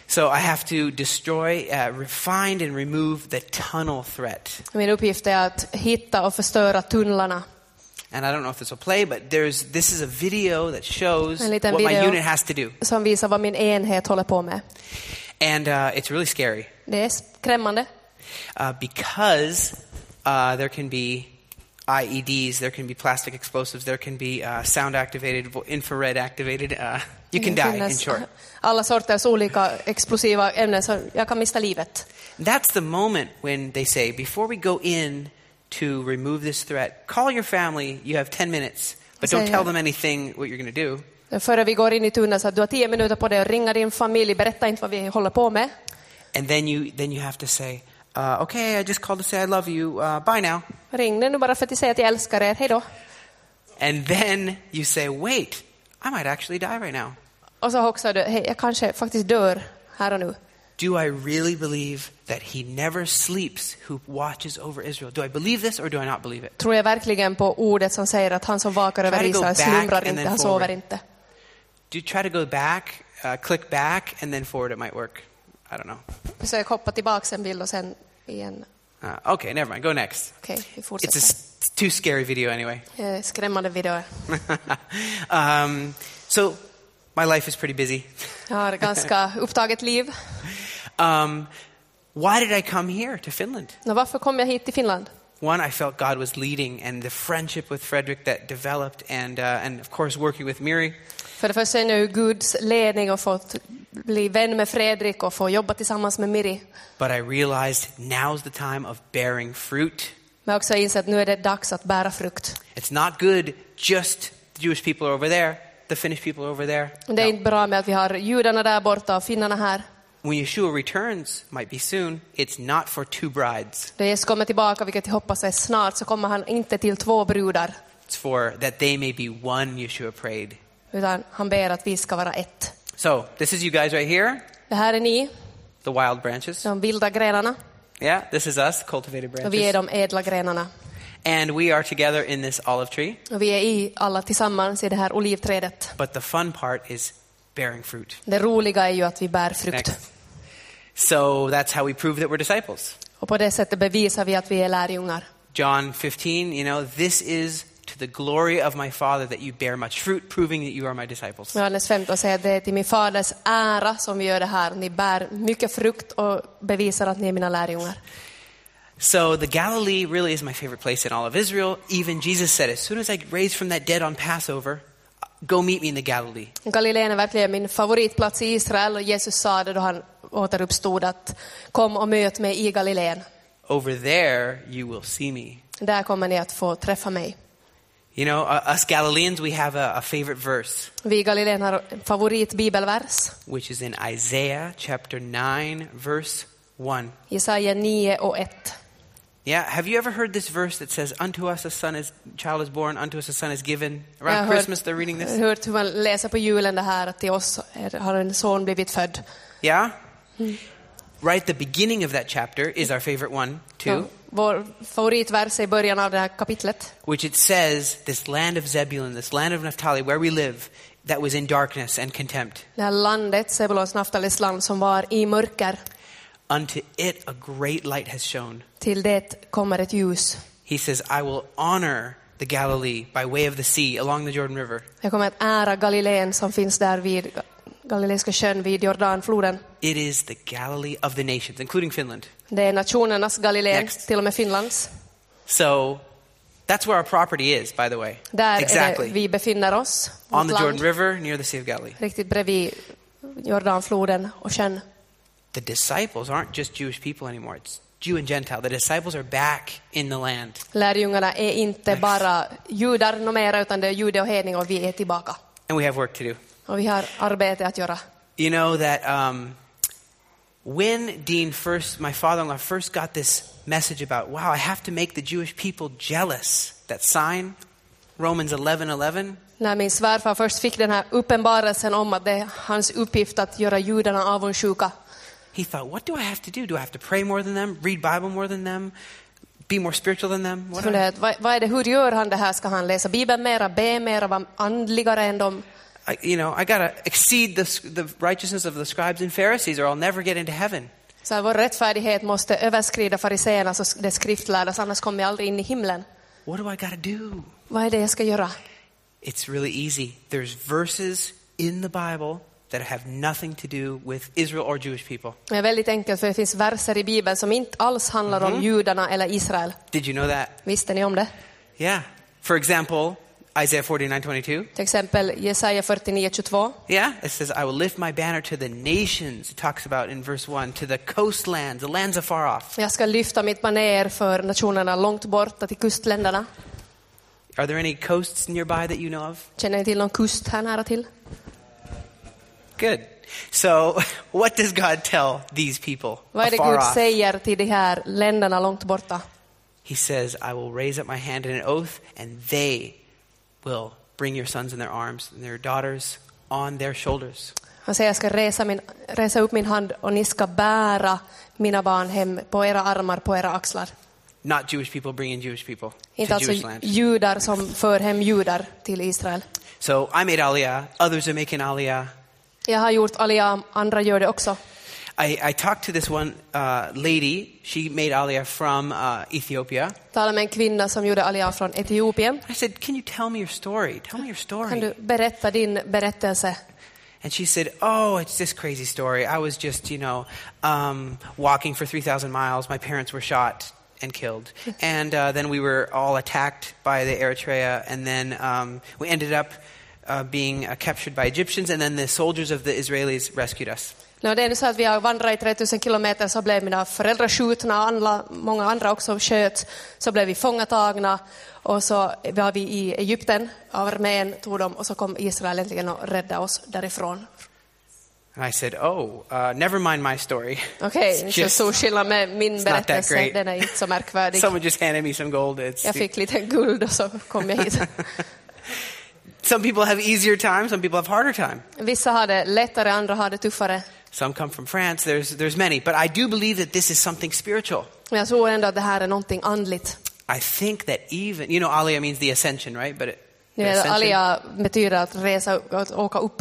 So I have to destroy, uh, refine and remove the tunnel threat. Min uppgift är att hitta och förstöra tunnlarna. And I don't know if this will play, but there's this is a video that shows En liten what my video unit has to do. som visar vad min enhet håller på med. And uh, it's really scary Det är skrämmande. uh, because uh, there can be I E Ds, there can be plastic explosives, there can be uh, sound activated, infrared activated. Uh, you can Det die, in finns short. alla sorters olika explosiva ämnen så jag kan mista livet. That's the moment when they say, before we go in to remove this threat, call your family, you have ten minutes, but don't tell them anything what you're going to do. Före vi går in i tunneln så att du har tio minuter på dig att ringa din familj, berätta inte vad vi håller på med. And then you then you have to say, uh, okay, I just called to say I love you, uh, bye now. Ring nu bara för att säga att jag älskar er, hej då. And then you say, wait, I might actually die right now. Och så också du, hej, jag kanske faktiskt dör här och nu. Do I really believe that he never sleeps who watches over Israel? Do I believe this or do I not believe it? Tror jag verkligen på ordet som säger att han som vakar över Try to go Israel back slumrar and inte, then han forward. sover inte. Do you try to go back, uh, click back and then forward? It might work. I don't know. Försök hoppa tillbaka en bild och sen igen. Uh, okay, never mind. Go next. Okej, vi It's a fortsätter. s- too scary video anyway. Eh, Skrämmande videor. um, so my life is pretty busy. Jag har ganska upptaget liv. Um, why did I come here to Finland? Nå, varför kom jag hit till Finland? One, I felt God was leading, and the friendship with Frederick that developed, and uh, and of course working with Miri. För det första är nu Guds ledning och fått bli vän med Fredrik och få jobba tillsammans med Miri. But I realized now's the time of bearing fruit. Men jag har också insett att nu är det dags att bära frukt. It's not good just the Jewish people over there, the Finnish people over there. Det är inte bra med att vi har judarna där borta och finnarna här. When Yeshua returns, might be soon, it's not for two brides. När Jesus kommer tillbaka, vilket jag hoppas är snart, så kommer han inte till två brudar. It's for that they may be one, Yeshua prayed. Utan han ber att vi ska vara ett. So, this is you guys right here, Det här är ni, the wild branches. de vilda grenarna. Yeah, this is us, cultivated Och vi är branches. de ädla grenarna. And we are together in this olive tree. Och vi är i alla tillsammans i det här olivträdet. But the fun part is bearing fruit. Det roliga är ju att vi bär frukt. Next. So that's how we prove that we're disciples. Och på det sättet bevisar vi att vi är lärjungar. John fifteen, you know, this is to the glory of my Father that you bear much fruit, proving that you are my disciples. Johannes femton säger att det är till min faders ära som vi gör det här. Ni bär mycket frukt och bevisar att ni är mina lärjungar. So the Galilee really is my favorite place in all of Israel. Even Jesus said, as soon as I raised from that dead on Passover, go meet me in the Galilee. Galileen är verkligen min favoritplats i Israel och Jesus sa det då han återuppstod att kom och möt mig i Galileen. Over there, you will see me. Där kommer ni att få träffa mig. You know, uh, us Galileans, we have a, a favorite verse, Vi i Galileen har en favoritbibelvers. which is in Isaiah chapter nine, verse one. Jesaja nio och ett. Yeah, have you ever heard this verse that says, unto us a son is, child is born, unto us a son is given? Jag har Around hört- Christmas they're reading Jag this. har hört hur man läser på julen det här att till oss är, har en son blivit född. Yeah? Right at the beginning of that chapter is our favorite one, too, Ja, vår favoritvers är i början av det här kapitlet. which it says, this land of Zebulun, this land of Naphtali, where we live, that was in darkness and contempt. Det här landet, Sebulons Naftalis land, som var i mörker. Unto it a great light has shone. Till det kommer ett ljus. He says, I will honor the Galilee by way of the sea along the Jordan River. Jag kommer att ära Galileen som finns där vid Galileiska sjön vid Jordanfloden. It is the Galilee of the nations, including Finland. Det är nationernas Galileen, Next. till och med Finlands. So that's where our property is, by the way. Där är Exactly. det vi befinner oss. On Vårt the land, Jordan River, near the Sea of Galilee. riktigt bredvid Jordanfloden och sjön. The disciples aren't just Jewish people anymore. It's Jew and Gentile. The disciples are back in the land. Lärjungarna är inte bara judar no mera, utan det är jude och hedning och vi är tillbaka. And we have work to do. Och vi har arbete att göra. You know that um, when Dean first, my father-in-law first got this message about, wow, I have to make the Jewish people jealous. That sign, Romans eleven eleven. När min svärfar först fick den här uppenbarelsen om att det är hans uppgift att göra judarna avundsjuka. He thought, what do I have to do? Do I have to pray more than them? Read Bible more than them? Be more spiritual than them? What Så do I- det, vad, vad är det, hur gör han det här? Ska han läsa Bibeln mera, be mera, vara andligare än dem? I, you know, I got to exceed the, the righteousness of the scribes and Pharisees or I'll never get into heaven. Så vår rättfärdighet måste överskrida fariséernas och de skriftlärdas, annars kommer jag aldrig in i himlen. What do I got to do? Vad är det jag ska göra? It's really easy. There's verses in the Bible that have nothing to do with Israel or Jewish people. Det är väldigt enkelt, för det finns verser i Bibeln som inte alls handlar mm-hmm. om judarna eller Israel. Did you know that? Visste ni om det? Yeah. For example, Isaiah forty-nine twenty-two. Till exempel Jesaja fyrtionio tjugotvå. Yeah, it says, I will lift my banner to the nations. It talks about in verse one, to the coastlands, the lands afar off. Jag ska lyfta mitt baner för nationerna långt borta till kustländerna. Are there any coasts nearby that you know of? Känner ni till någon kust här nära till? Good. So, what does God tell these people Vad är det afar Gud off? säger till de här länderna långt borta? He says, I will raise up my hand in an oath, and they will bring your sons in their arms and their daughters on their shoulders. Han säger, jag ska resa, min, resa upp min hand och ni ska bära mina barn hem på era armar, på era axlar. Not Jewish people bringing Jewish people Inte to alltså Jewish land. judar som för hem judar till Israel. So I made aliyah. Others are making aliyah. Jag har gjort aliyah, andra gör det också. I, I talked to this one uh, lady. She made aliyah from uh, Ethiopia. Talade med en kvinna som gjorde aliyah från Etiopien. I said, can you tell me your story? Tell me your story. Kan du berätta din berättelse? And she said, oh, it's this crazy story. I was just, you know, um, walking for three thousand miles. My parents were shot and killed. And uh, then we were all attacked by the Eritrea. And then um, we ended up uh, being uh, captured by Egyptians. And then the soldiers of the Israelis rescued us. No, det är nu så att vi har vandrat i tre tusen kilometer, så blev mina föräldrar skjutna och andra, många andra också sköt. Så blev vi fångatagna och så var vi i Egypten. Armén tog dem och så kom Israel äntligen och räddade oss därifrån. And I said, oh, uh, never mind my story. Okej, okay, så stor skillnad med min berättelse. Den är inte så märkvärdig. Someone just handed me some gold. It's jag fick lite guld och så kom jag hit. Some people have easier time, some people have harder time. Vissa har det lättare, andra har det tuffare. Some come from France. There's there's many, but I do believe that this is something spiritual. Jag tror ändå att det här är någonting andligt. I think that even, you know, aliyah means the ascension, right? But it, ja, aliyah betyder att resa, att åka upp.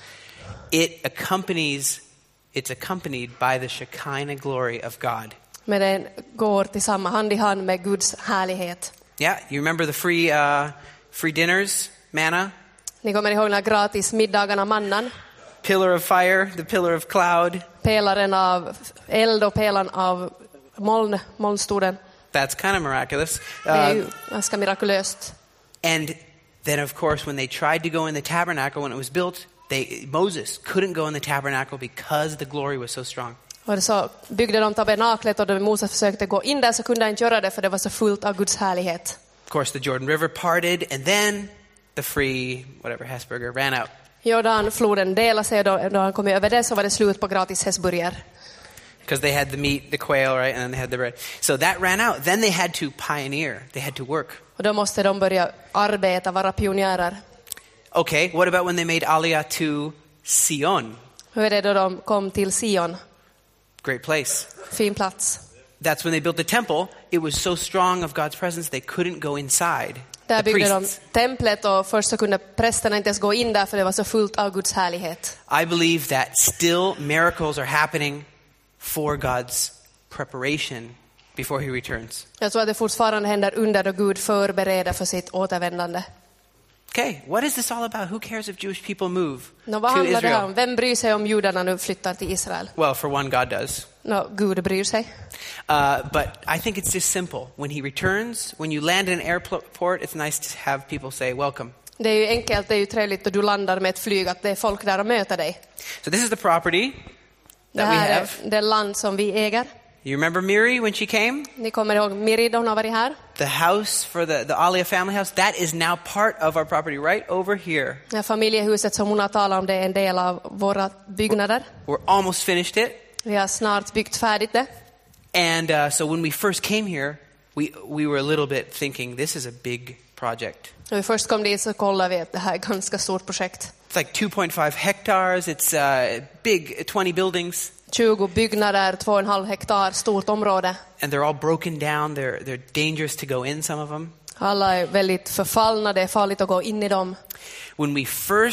It accompanies, it's accompanied by the Shekinah glory of God. Men den går tillsammans hand i hand med Guds härlighet. Yeah, you remember the free uh, free dinners, manna? Ni kommer ihåg när gratis middagarna, mannan? Pillar of fire, the pillar of cloud. Pelaren av eld och pelaren av moln, molnstoden. That's kind of miraculous. Det är ju ganska mirakulöst. And then of course when they tried to go in the tabernacle when it was built, they Moses couldn't go in the tabernacle because the glory was so strong. Och så byggde de tabernaklet och då Moses försökte gå in där så kunde han inte göra det för det var så fullt av Guds härlighet. Of course the Jordan River parted and then the free whatever Hesburger ran out. Jordanfloden delade sig och då, då han kom över det så var det slut på gratis hästburgare. Because they had the meat, the quail, right? And then they had the bread. So that ran out. Then they had to pioneer. They had to work. Och då måste de börja arbeta, vara pionjärer. Okay, what about when they made aliyah to Sion? Hur är det då de kom till Sion? Great place. Fin plats. That's when they built the temple. It was so strong of God's presence they couldn't go inside. Där byggde de templet och först så kunde prästerna inte ens gå in där för det var så fullt av Guds härlighet. I believe that still miracles are happening for God's preparation before he returns. Jag tror att det fortfarande händer under då Gud förbereder för sitt återvändande. Okay, what is this all about? Who cares if Jewish people move no, vad to handlar det här Israel? om? Vem bryr sig om judarna nu flyttar till Israel? Well, for one, God does. No, Gud bryr sig. Uh, but I think it's just simple. When he returns, when you land in an airport, it's nice to have people say welcome. Det är ju enkelt, det är ju trevligt och du landar med ett flyg att det är folk där och möter dig. So this is the property Det that we här have. är det land som vi äger. You remember Miri when she came? Ni kommer ihåg Mirid, hon har varit här. The house for the, the Aliyah family house, that is now part of our property right over here. Det familjehuset som hon har talat om, det är en del av våra byggnader. We're almost finished it. Vi har snart byggt färdigt det. And uh, so when we first came here, we, we were a little bit thinking this is a big project. När vi först kom dit så kollade vi att det här är ett ganska stort projekt. It's like two point five hectares. It's uh, big, twenty buildings. tjugo byggnader, två och en halv hektar, stort område. And they're all broken down. They're, they're dangerous to go in, some of them. Alla är väldigt förfallna, det är farligt att gå in i dem. When we first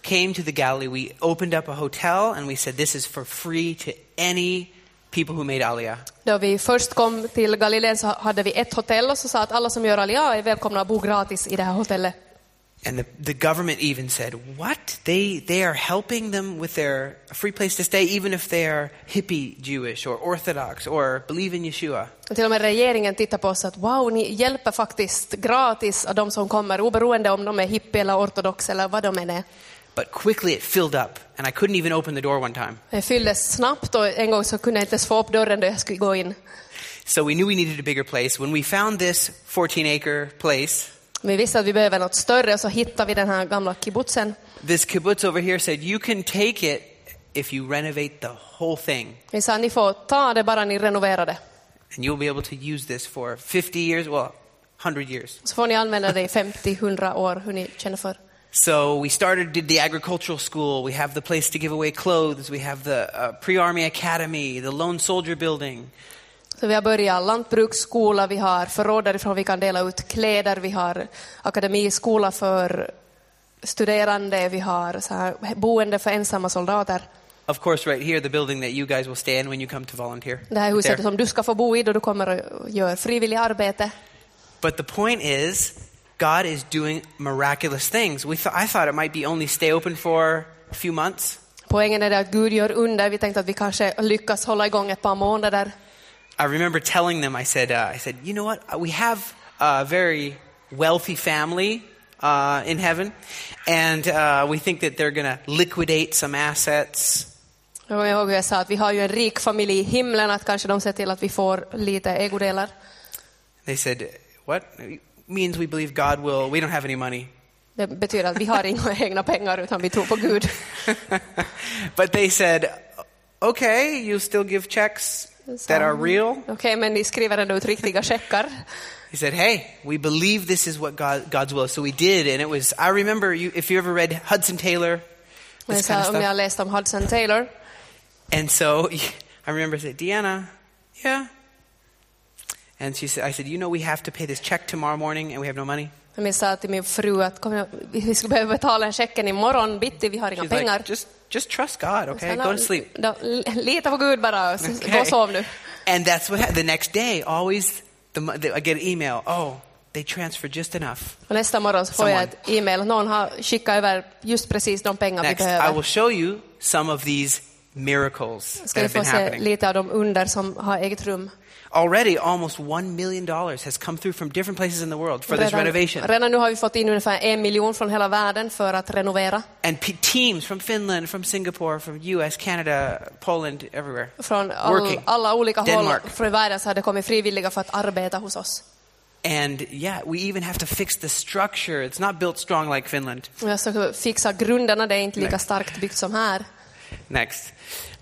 came to the Galilee, we opened up a hotel and we said this is for free to any people who made Aliyah. Då vi först kom till Galileen så hade vi ett hotell och så sa att alla som gör Aliyah är välkomna att bo gratis i det här hotellet. And the, the government even said, what? They they are helping them with their a free place to stay even if they are hippie Jewish or Orthodox or believe in Yeshua. Och till och med regeringen tittar på oss att wow, ni hjälper faktiskt gratis av de som kommer oberoende om de är hippie eller ortodox eller vad de än är. But quickly it filled up and I couldn't even open the door one time. Det fylldes snabbt och en gång så kunde jag inte ens få upp dörren då jag skulle gå in. So we knew we needed a bigger place. When we found this fourteen acre place, Vi visste att vi behöver något större och så hittade vi den här gamla kibbutzen. this kibbutz over here said you can take it if you renovate the whole thing. Vi sa ni får ta det bara ni renoverar det. And you'll be able to use this for fifty years, well, one hundred years. Så får ni använda det i femtio hundra år hur ni känner för. So we started, did the agricultural school. We have the place to give away clothes. We have the uh, pre-army academy, the lone soldier building. Så vi har börjat lantbruksskola, vi har förråd därifrån vi kan dela ut kläder, vi har akademiskola för studerande, vi har så här boende för ensamma soldater. Of course, right here, the building that you guys will stay in when you come to volunteer. Det här huset There. som du ska få bo i då du kommer och gör frivillig arbete. But the point is, God is doing miraculous things. We th- I thought it might be only stay open for a few months. Poängen är det att Gud gör under. Vi tänkte att vi kanske lyckas hålla igång ett par månader. I remember telling them, I said, uh, I said, you know what? We have a very wealthy family uh, in heaven, and uh, we think that they're going to liquidate some assets. Och jag ihåg jag sa att vi har ju en rik familj i himlen, att kanske de ser till att vi får lite ägodelar. They said, what? It means we believe God will, we don't have any money. Det betyder att vi har inga egna pengar utan vi tror på Gud. But they said, okay, you still give checks that are real. Okej, okay, men ni skriver ändå ut riktiga checkar. He said, hey, we believe this is what God, God's will. So we did, and it was, I remember, you, if you ever read Hudson Taylor, this kind of Om ni har stuff. läst om Hudson Taylor. And so I remember I said, Deanna, yeah. And she said, I said, you know, we have to pay this check tomorrow morning and we have no money. Jag sa till min fru att kom, vi skulle behöva betala en checken imorgon bitti, vi har inga She's pengar. like, just, just trust God, okay? Go to sleep. Då, lita på Gud bara, Okay. gå och sov nu. And that's what happened. The next day, always, the, the, I get an email, oh, they transferred just enough. Och nästa morgon så får jag ett e-mail. Någon har skickat över just precis de pengar Next, vi I behöver. will show you some of these miracles that Ska vi have få been se happening. lite av de under som har ägt rum. Already, almost one million dollars has come through from different places in the world for this Redan, renovation. redan nu har vi fått in ungefär en miljon från hela världen för att renovera. And p- teams from Finland, from Singapore, from U S, Canada, Poland, everywhere. Från all, Working. alla olika Denmark. håll från världen så har det kommit frivilliga för att arbeta hos oss. And yeah, we even have to fix the structure. It's not built strong like Finland. Och jag ska fixa grunderna, det är inte lika starkt byggt som här. Next.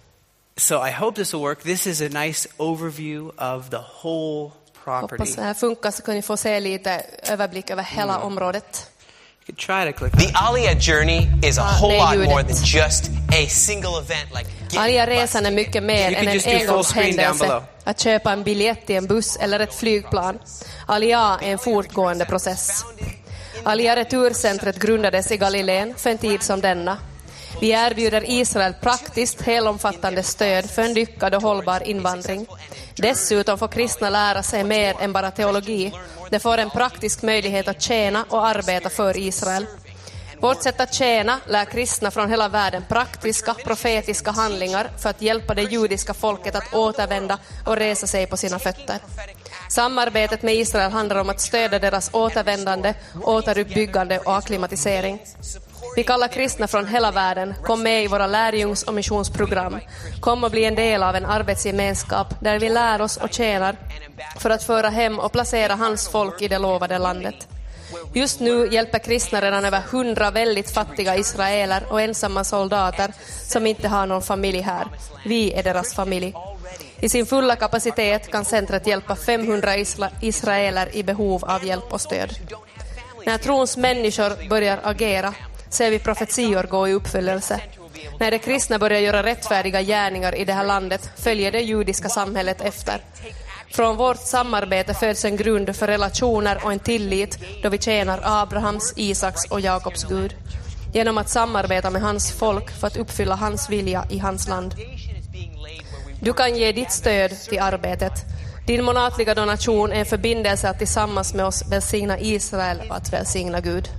So I hope this will work. This is a nice overview of the whole property. Hoppas det här funkar så kan ni få se lite överblick över hela Mm. området. You could try to click The that. Aliyah journey is a Ah, whole det är lot more ljudet. than just a single event like getting Aliyah-resan är bused. mycket mer You än can en just do full screen down engångshändelse. below. Att köpa en biljett i en buss eller ett flygplan. Aliyah är en fortgående process. Aliyah Returcentret grundades i Galileen för en tid som denna. Vi erbjuder Israel praktiskt helomfattande stöd för en lyckad och hållbar invandring. Dessutom får kristna lära sig mer än bara teologi. De får en praktisk möjlighet att tjäna och arbeta för Israel. Vårt sätt att tjäna lär kristna från hela världen praktiska, profetiska handlingar för att hjälpa det judiska folket att återvända och resa sig på sina fötter. Samarbetet med Israel handlar om att stödja deras återvändande, återuppbyggande och akklimatisering. Vi kallar kristna från hela världen, kom med i våra lärjungs- och missionsprogram. Kom och bli en del av en arbetsgemenskap där vi lär oss och tjänar för att föra hem och placera hans folk i det lovade landet. Just nu hjälper kristna redan över hundra väldigt fattiga israeler och ensamma soldater som inte har någon familj här. Vi är deras familj. I sin fulla kapacitet kan centret hjälpa femhundra isla- israeler i behov av hjälp och stöd. När trons människor börjar agera ser vi profetior gå i uppfyllelse. När de kristna börjar göra rättfärdiga gärningar i det här landet följer det judiska samhället efter. Från vårt samarbete föds en grund för relationer och en tillit då vi tjänar Abrahams, Isaks och Jakobs Gud. genom att samarbeta med hans folk för att uppfylla hans vilja i hans land. Du kan ge ditt stöd till arbetet. Din månatliga donation är en förbindelse att tillsammans med oss välsigna Israel och att välsigna Gud.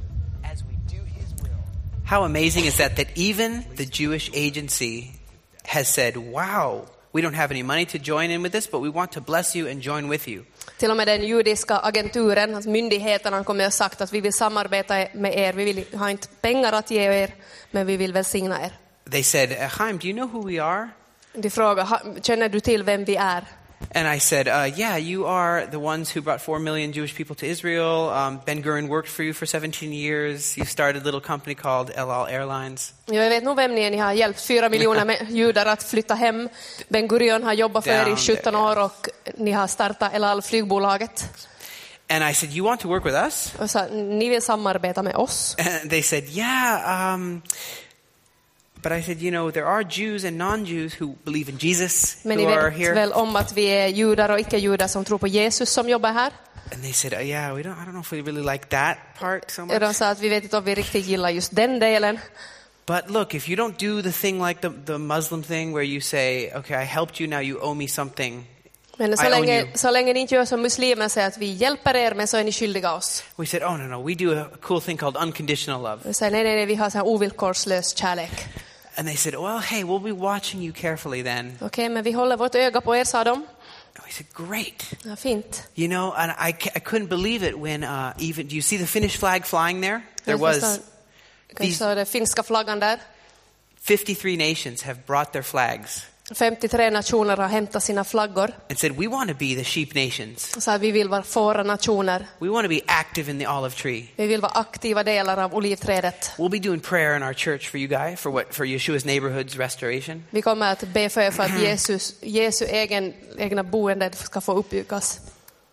How amazing is that, that even the Jewish agency has said, wow, we don't have any money to join in with this, but we want to bless you and join with you. Till och med den judiska agenturen, alltså myndigheterna, kommer och sagt att vi vill samarbeta med er. Vi vill ha inte pengar att ge er, men vi vill välsigna er. They said, Chaim, do you know who we are? De frågar, känner du till vem vi är? And I said, uh, yeah, you are the ones who brought four million Jewish people to Israel. Um, Ben Gurion worked for you for seventeen years. You started a little company called El Al Airlines. Jag vet nog vem ni är. Ni har hjälpt fyra miljoner judar att flytta hem. Ben Gurion har jobbat för er i sjutton år och ni har startat El Al flygbolaget. And I said, you want to work with us? Och så, ni vill samarbeta med oss. And they said, yeah, um... But I said, you know, there are Jews and non-Jews who believe in Jesus Men who ni are vet here. väl om att vi är judar och icke-judar som tror på Jesus som jobbar här? And they said, oh, yeah, we don't, I don't know if we really like that part so much. De sa att vi vet inte om vi riktigt gillar just den delen. But look, if you don't do the thing like the, the Muslim thing where you say, okay, I helped you, now you owe me something. Men så I own länge, you. så länge ni inte gör som muslimer säger att vi hjälper er, men så är ni skyldiga oss. We said, oh, no, no, we do a cool thing called unconditional love. Vi säger nej, nej, nej, vi har så här ovillkorslös kärlek. And they said, well, hey, we'll be watching you carefully then. Okej, okay, men vi håller vårt öga på er, sa de. And we said, great. Ja, fint. You know, and I, I couldn't believe it when uh, even, do you see the Finnish flag flying there? There was these, så den finska flaggan där. fifty-three nations have brought their flags. femtiotre nationer har hämtat sina flaggor. And said, we want to be the sheep nations. Så vi vill vara fåra nationer. We want to be active in the olive tree. Vi vill vara aktiva delar av olivträdet. We'll be doing prayer in our church for you guys, for what, for Yeshua's neighborhood's restoration. Vi kommer att be för er för att Jesus, Jesu egen, egna boende ska få uppbyggas.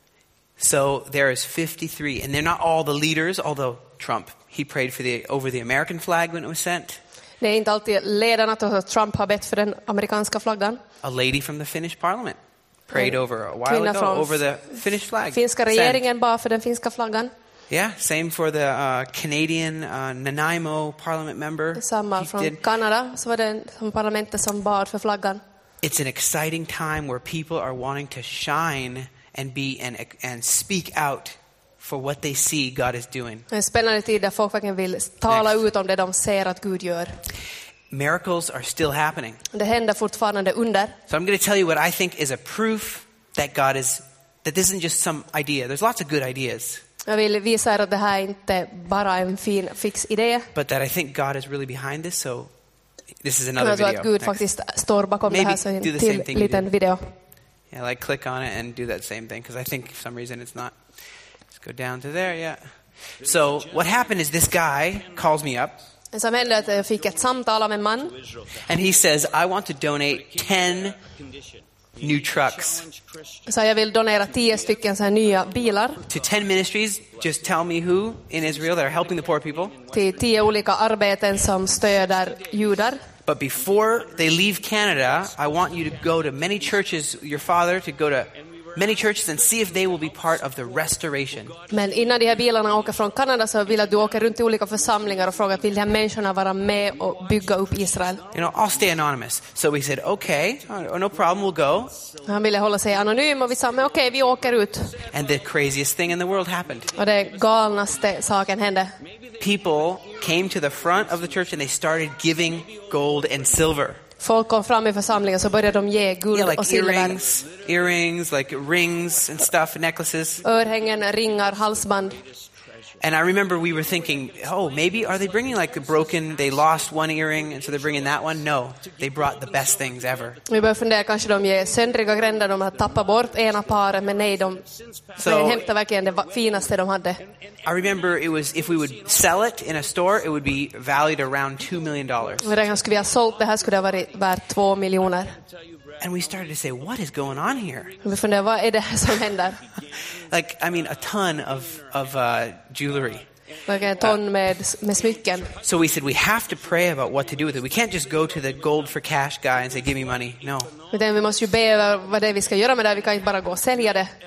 So there is fifty-three, and they're not all the leaders, although Trump, he prayed for the over the American flag when it was sent. Det är inte alltid ledarna, att Trump har bett för den amerikanska flaggan. A lady from the Finnish parliament prayed En over a while kvinna ago från over the Finnish flag. Finska regeringen bad för den finska flaggan. Yeah, same for the uh, Canadian uh, Nanaimo parliament member. Samma He från did. Kanada, så var det som parlamentet som bad för flaggan. It's an exciting time where people are wanting to shine and be and and speak out for what they see God is doing. En spännande tid där folk verkligen vill tala Next. ut om det de ser att Gud gör. Miracles are still happening. Det händer fortfarande under. So I'm going to tell you what I think is a proof that God is, that this isn't just some idea. There's lots of good ideas. Jag vill visa er att det här inte bara är en fin fix idé. But that I think God is really behind this, so this is another Jag tror video. att Gud Next. faktiskt står bakom Maybe det här, så en do the same till thing you liten did. video. Yeah, like click on it and do that same thing, because I think for some reason it's not. Let's go down to there, yeah. So what happened is this guy calls me up. Det som hände att jag fick ett samtal av en man. And he says, I want to donate ten new trucks Så jag vill donera tio stycken så här nya bilar to ten ministries. Just tell me who in Israel that are helping the poor people. till tio olika arbeten som stöder judar. But before they leave Canada, I want you to go to many churches, your father, to go to many churches and see if they will be part of the restoration. Men innan de här bilarna åker från Kanada så vill jag att du åker runt till olika församlingar och frågar, vill de här människorna vara med och bygga upp Israel? You know, I'll stay anonymous. So we said, okay, oh, no problem, we'll go. Han ville hålla sig anonym och vi sa, men okej, vi åker ut. And the craziest thing in the world happened. Och det galnaste saken hände. People came to the front of the church and they started giving gold and silver. Folk kom fram i församlingen så började de ge guld Yeah, och like silver. earrings, earrings, like rings and stuff, necklaces. Örhängen, ringar, halsband. And I remember we were thinking, oh, maybe are they bringing like a broken, they lost one earring and so they're bringing that one? No, they brought the best things ever. Vi började fundera, kanske de ger söndriga gränder, de har tappat bort ena paret, men nej, de So- hämtade verkligen det finaste de hade. I remember it was, if we would sell it in a store, it would be valued around two million dollars. Och redan skulle vi ha sålt det här skulle det ha varit värt två miljoner. And we started to say, what is going on here? Och vi funderade, vad är det här som händer? Like, I mean, a ton of, of uh, jewelry. En ton med, med smycken. So we said, we have to pray about what to do with it. We can't just go to the gold for cash guy and say, give me money. No. Men vi måste ju be över vad det är vi ska göra med det. Vi kan inte bara gå och sälja det.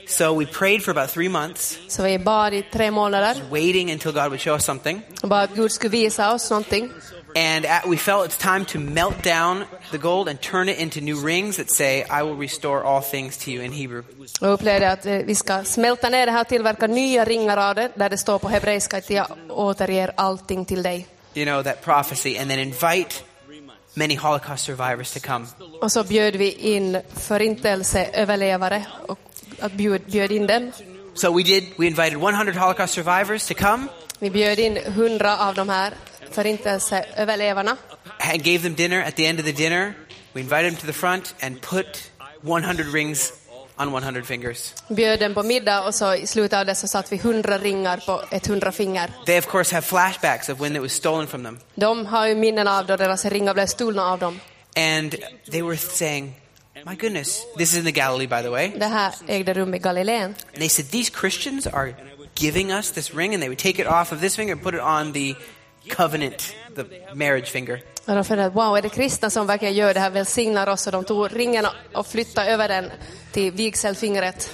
So we prayed for about three months, Så vi bad i tre månader waiting until God would show us something. och bad att Gud skulle visa oss någonting. And at, we felt it's time to melt down the gold and turn it into new rings that say, I will restore all things to you in Hebrew. Och upplevde att eh, vi ska smälta ner det här och tillverka nya ringar av det, där det står på hebreiska att jag återger allting till dig. You know, that prophecy. And then invite many Holocaust survivors to come. Och så bjöd vi in förintelseöverlevare och att bjöd, bjöd in dem. So we did, we invited one hundred Holocaust survivors to come. Vi bjöd in hundra av de här förintelseöverlevarna. And gave them dinner. At the end of the dinner, we invited them to the front and put one hundred rings on one hundred fingers. Bjöd dem på middag och så i slutet av det så satt vi hundra ringar på ett hundra finger. They of course have flashbacks of when it was stolen from them. De har ju minnen av då deras ringar blev stulna av dem. And they were saying, my goodness, this is in the Galilee, by the way. Det här ägde rum i Galileen. And they said, these Christians are giving us this ring, and they would take it off of this finger and put it on the covenant, the marriage finger. Och de funderade, wow, är det kristna som verkligen gör det här, välsignar oss? Och de tog ringen och flyttade över den till vigselfingret.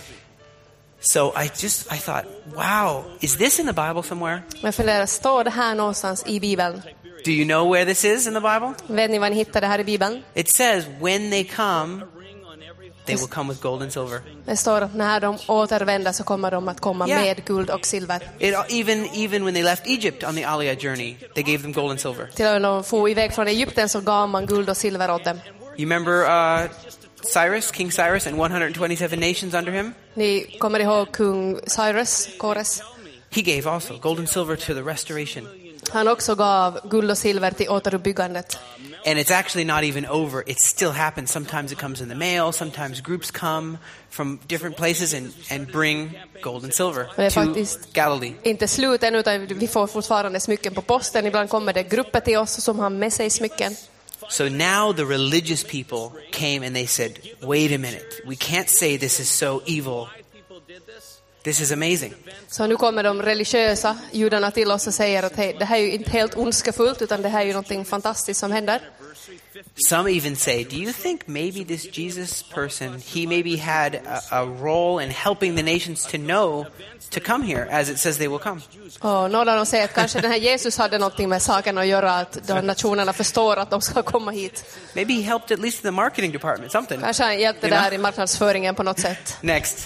So I just, I thought, wow, is this in the Bible somewhere? Men funderade, står det här någonstans i Bibeln? Do you know where this is in the Bible? Vet ni var ni hittade det här i Bibeln? It says, when they come, they will come with gold and silver. Det står att när de återvänder så kommer de att komma Yeah. med guld och silver. It, even, even when they left Egypt on the Aliyah journey, they gave them gold and silver. Till och med när de for iväg från Egypten så gav man guld och silver åt dem. You remember uh, Cyrus, King Cyrus, and one hundred twenty-seven nations under him? Ni kommer ihåg kung Cyrus, Kores? He gave also gold and silver to the restoration. Han också gav guld och silver till återuppbyggandet. And it's actually not even over. It still happens. Sometimes it comes in the mail. Sometimes groups come from different places and, and bring gold and silver Det är to faktiskt Galilee. inte slut än, utan vi får fortfarande smycken på posten. Ibland kommer det grupper till oss som har med sig smycken. So now the religious people came and they said, wait a minute. We can't say this is so evil. This is amazing. Så nu kommer de religiösa judarna till oss och säger att hej, det här är ju inte helt ondskefullt, utan det här är ju någonting fantastiskt som händer. Some even say, do you think maybe this Jesus person, he maybe had a, a role in helping the nations to know to come here, as it says they will come? Och några av dem säger att kanske den här Jesus hade någonting med saken att göra, att de nationerna förstår att de ska komma hit. Maybe he helped at least in the marketing department, something. Kanske han hjälpte You know? där i marknadsföringen på något sätt. Next.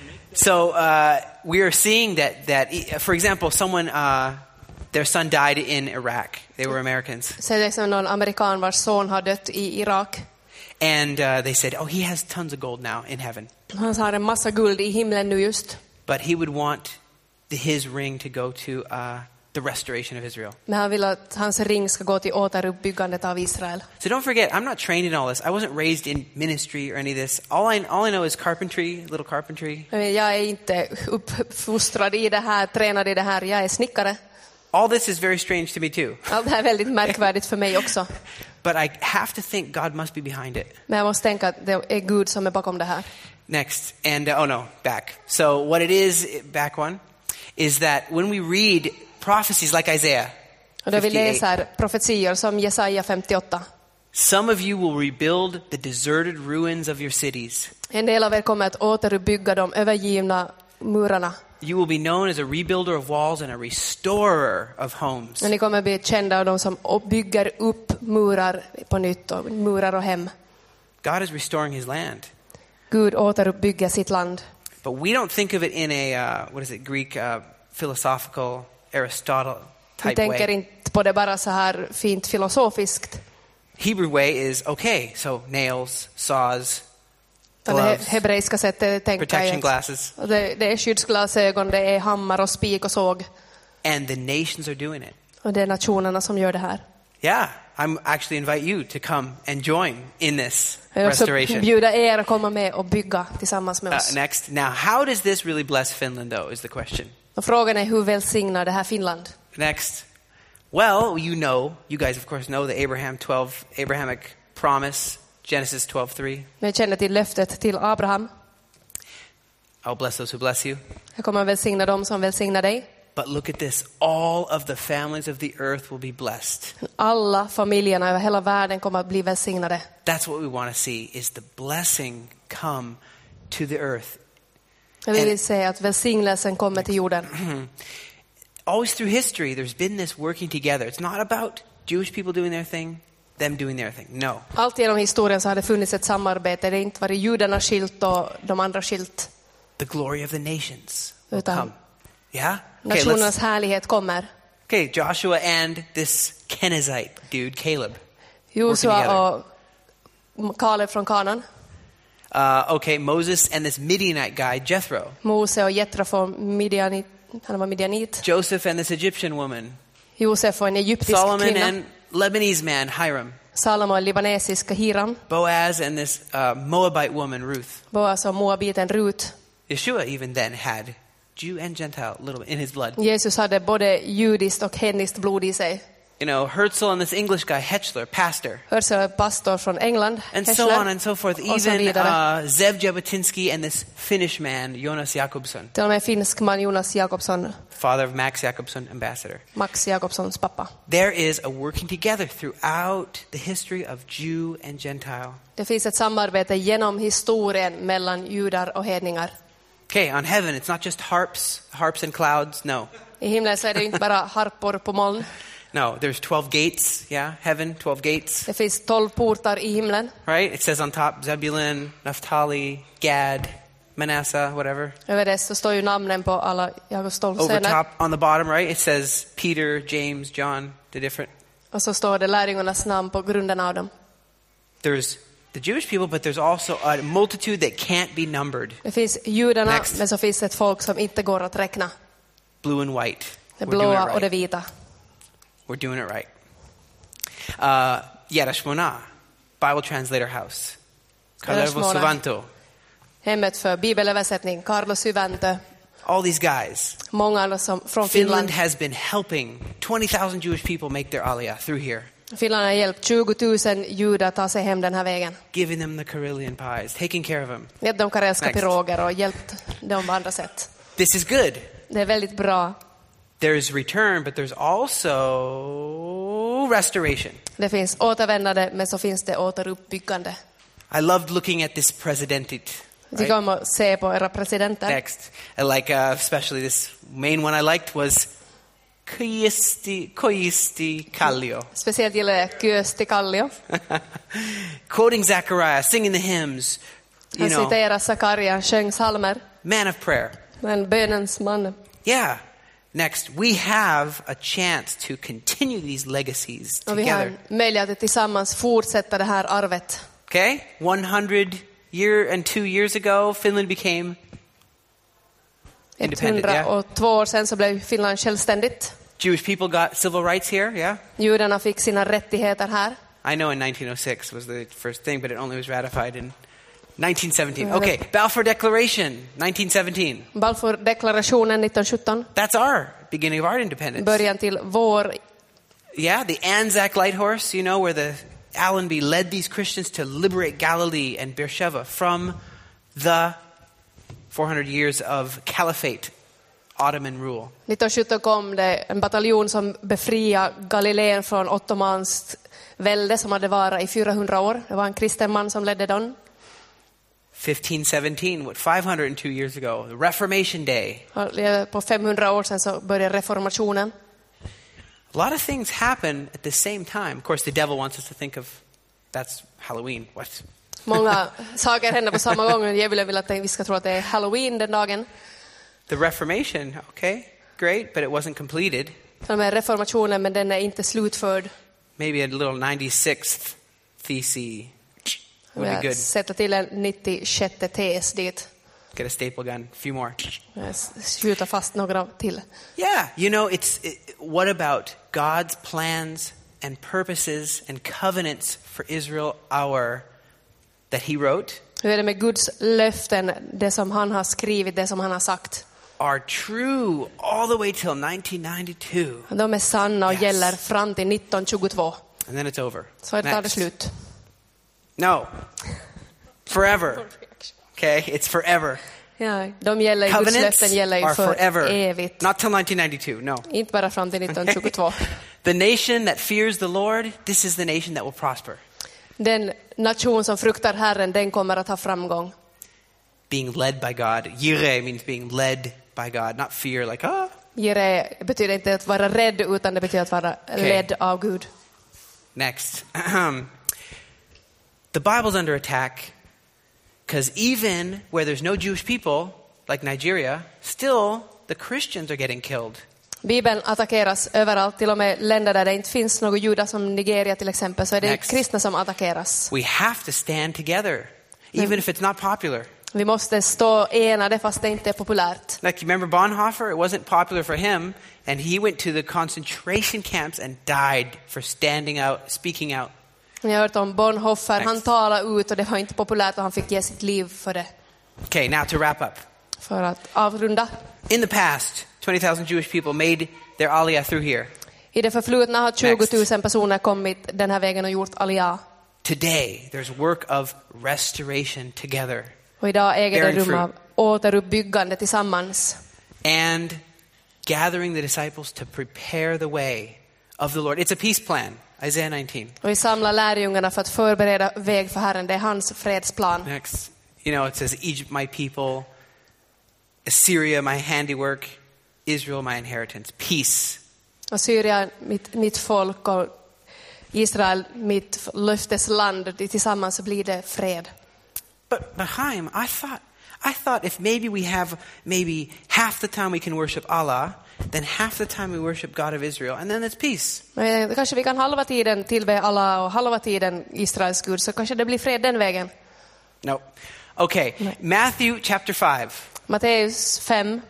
So uh, we are seeing that, that, for example, someone, uh, their son died in Iraq. They were Americans. Så det är som någon amerikan vars son har dött i Irak. And uh, they said, oh, he has tons of gold now in heaven. Han har en massa guld i himlen nu just. But he would want the, his ring to go to uh, the restoration of Israel. Men han vill att hans ring ska gå till återuppbyggandet av Israel. So don't forget, I'm not trained in all this. I wasn't raised in ministry or any of this. All I, all I know is carpentry, little carpentry. Men jag är inte uppfostrad i det här, tränad i det här. Jag är snickare. All this is very strange to me too. Allt det här är väldigt märkvärdigt för mig också. But I have to think God must be behind it. Men jag måste tänka att det är Gud som är bakom det här. Next, and uh, oh no, back. So what it is, back one, is that when we read prophecies like Isaiah Och då vi fifty-eight, läser profetior som Jesaja femtioåtta. some of you will rebuild the deserted ruins of your cities. En del av er kommer att återuppbygga de övergivna murarna. You will be known as a rebuilder of walls and a restorer of homes. Men ni kommer bli kända av de som bygger upp murar på nytt, och murar och hem. God is restoring his land. Gud återuppbygger sitt land. But we don't think of it in a, uh, what is it, Greek uh, philosophical, Aristotle Vi type tänker way. inte på det bara så här fint filosofiskt. Hebrew way is, okay, so nails, saws, Det gloves, hebreiska sättet tänker protection jag. glasses, Det, det är skyddsglasögon, det är hammar och spik och såg. and the nations are doing it. Och det är nationerna som gör det här. Yeah, I'm actually invite you to come and join in this Jag vill också restoration. bjuda er att komma med och bygga tillsammans med oss. Uh, next, now how does this really bless Finland though is the question. Och frågan är hur välsignar det här Finland? Next, well, you know, you guys of course know the Abraham twelve, Abrahamic promise, Genesis twelve three. Men känner till löftet till Abraham. I'll bless those who bless you. Jag kommer att välsigna dem som välsignar dig. But look at this, all of the families of the earth will be blessed. Alla familjerna över hela världen kommer att bli välsignade. That's what we want to see, is the blessing come to the earth. Vi vill säga att välsignelsen kommer till jorden. Always through history, there's been this working together. It's not about Jewish people doing their thing, them doing their thing. No. Allt genom historien så har det funnits ett samarbete. Det är inte varit judarna skilt och de andra skilt. The glory of the nations will Utan come. Yeah? Okay, nationernas let's, härlighet kommer. okay, Joshua and this Kenizzite dude, Caleb. Josua och Kaleb från Kanan. Uh, okay, Moses and this Midianite guy, Jethro. Mose och Jetro från Midianit. Han var Midianit. Joseph and this Egyptian woman. Josef och en egyptisk Solomon kvinna. and Lebanese man, Hiram. Salomo och libanesiska Hiram. Boaz and this uh, Moabite woman, Ruth. Boaz och Moabiten Rut. Yeshua even then had Jew and Gentile a little bit in his blood. Jesus hade både judiskt och hedniskt blod i sig. You know, Herzl and this English guy, Hetchler, pastor. Herzl är pastor från England. And so Heschler, on and so forth. och så Even vidare. uh, Zev Jabotinsky and this Finnish man, Jonas Jakobsson, Till och med finsk man Jonas Jakobsson, father of Max Jakobsson, ambassador. Max Jakobssons pappa. There is a working together throughout the history of Jew and Gentile. Det finns ett samarbete genom historien mellan judar och hedningar. Okay, on heaven, it's not just harps, harps and clouds. No. I himlen så är det inte bara harpor på moln. No, there's twelve gates. Yeah, heaven, twelve gates. Det finns tolv portar i himlen. Right? It says on top Zebulun, Naphtali, Gad, Manasseh, whatever. Över det så står ju namnen på alla Jakobs tolv Over söner. top, on the bottom, right, it says Peter, James, John, the different. Och så står det lärjungarnas namn på grunden av dem. There's the Jewish people, but there's also a multitude that can't be numbered. Det finns judarna, Next. men så finns det ett folk som inte går att räkna. Blue and white. Det We're doing blåa it och det right. vita. We're doing it right. Uh, Yad Hashmonah, Bible Translator House. Kalervo Hashmonah. Suvanto. Hemmet för bibelöversättning, Carlos Syvante. All these guys. Många andra som, från Finland Finland. has been helping twenty thousand Jewish people make their aliyah through here. Finland har hjälpt tjugo tusen judar ta sig hem den här vägen. Giving them the Karelian pies, taking care of them. Gett dem karelska Next. piroger och hjälpt dem på andra sätt. This is good. Det är väldigt bra. There is return, but there's also restoration. Det finns återvändande, men så finns det återuppbyggande. I loved looking at this presidentit. Jag tycker om att se på era presidenter. Next, I like uh, especially this main one I liked was Koisti Koisti Kallio. Speciellt gillar jag Kyösti Kallio. Quoting Zechariah, singing the hymns, you Han know, citerar Sakaria, sjöng psalmer. man of prayer. Men bönens man. Yeah. Next, we have a chance to continue these legacies Och vi har together. möjlighet att tillsammans fortsätta det här arvet. Okay? one hundred year and two years ago, Finland became independent. Yeah? hundra och två år sedan så blev Finland självständigt. Jewish people got civil rights here, yeah? Judarna fick sina rättigheter här. I know in nineteen oh six was the first thing, but it only was ratified in nineteen seventeen. Okay, Balfour Declaration, nineteen seventeen. Balfour-deklarationen nitton sjutton. That's our beginning of our independence. Början till vår. Yeah, the Anzac Light Horse, you know, where the Allenby led these Christians to liberate Galilee and Beersheba from the four hundred years of caliphate, Ottoman rule. nitton sjutton kom det en bataljon som befriade Galileen från ottomanskt välde som hade varit i fyrahundra år. Det var en kristen man som ledde dem. fifteen seventeen, what, five hundred two years ago, the Reformation Day. På femhundra år sedan så började reformationen. A lot of things happen at the same time. Of course, the devil wants us to think of that's Halloween. What? Många saker händer på samma gång. Djävulen vill att vi ska tro att det är Halloween den dagen. The Reformation, okay, great, but it wasn't completed. De är reformationen, men den är inte slutförd. Maybe a little ninety-sixth thesis would be Jag good. sätter till en nittiosjätte tes dit. Get a staple gun, a few more. Jag skjuter fast några till. Yeah, you know, it's it, what about God's plans and purposes and covenants for Israel, our that He wrote, Hur är det med Guds löften, det som han har skrivit, det som han har sagt? are true all the way till nineteen ninety-two, De är sanna och Yes. gäller fram till nitton tjugotvå. and then it's over. Så är det tar det Next. slut. No, forever. Okay, it's forever. Ja, de gäller, Guds Covenants löften gäller ju are för forever, evigt. not till nineteen ninety-two. No. Inte bara fram till nitton tjugotvå. The nation that fears the Lord, this is the nation that will prosper. Den nation som fruktar Herren, den kommer att ha framgång. being led by God. Yire means being led by God, not fear, like, ah. Jire betyder inte att vara rädd, utan det betyder att vara ledd av Gud. Next. The Bible's under attack because even where there's no Jewish people, like Nigeria, still the Christians are getting killed. Bibeln attackeras överallt, till och med länder där det inte finns några judar som Nigeria till exempel, så är det Next. kristna som attackeras. We have to stand together, even if it's not popular. Vi måste stå enade fast det inte är populärt. Like, you remember Bonhoeffer? It wasn't popular for him, and he went to the concentration camps and died for standing out, speaking out. Jag har hört om Bonhoeffer, Next. han talade ut och det var inte populärt och han fick ge sitt liv för det. Okay, now to wrap up. För att avrunda. In the past, twenty thousand Jewish people made their aliyah through here. I det förflutna har tjugo tusen personer kommit den här vägen och gjort aliyah. Today, there's work of restoration together. Och idag äger det Bearing rum av återuppbyggande tillsammans. And gathering the disciples to prepare the way of the Lord. It's a peace plan, Isaiah nineteen. Och vi samlar lärjungarna för att förbereda väg för Herren. Det är hans fredsplan. Next, you know, it says, Egypt my people, Assyria my handiwork, Israel my inheritance. Peace. Assyrien mitt, mitt folk och Israel mitt löftesland. Tillsammans så blir det fred. But, but Chaim, I thought, I thought if maybe we have maybe half the time we can worship Allah, then half the time we worship God of Israel, and then it's peace. Men kanske vi kan halva tiden tillbe Allah och halva tiden Israels Gud, så kanske det blir fred den vägen. No. Okay, Matthew chapter five. Matteus fem.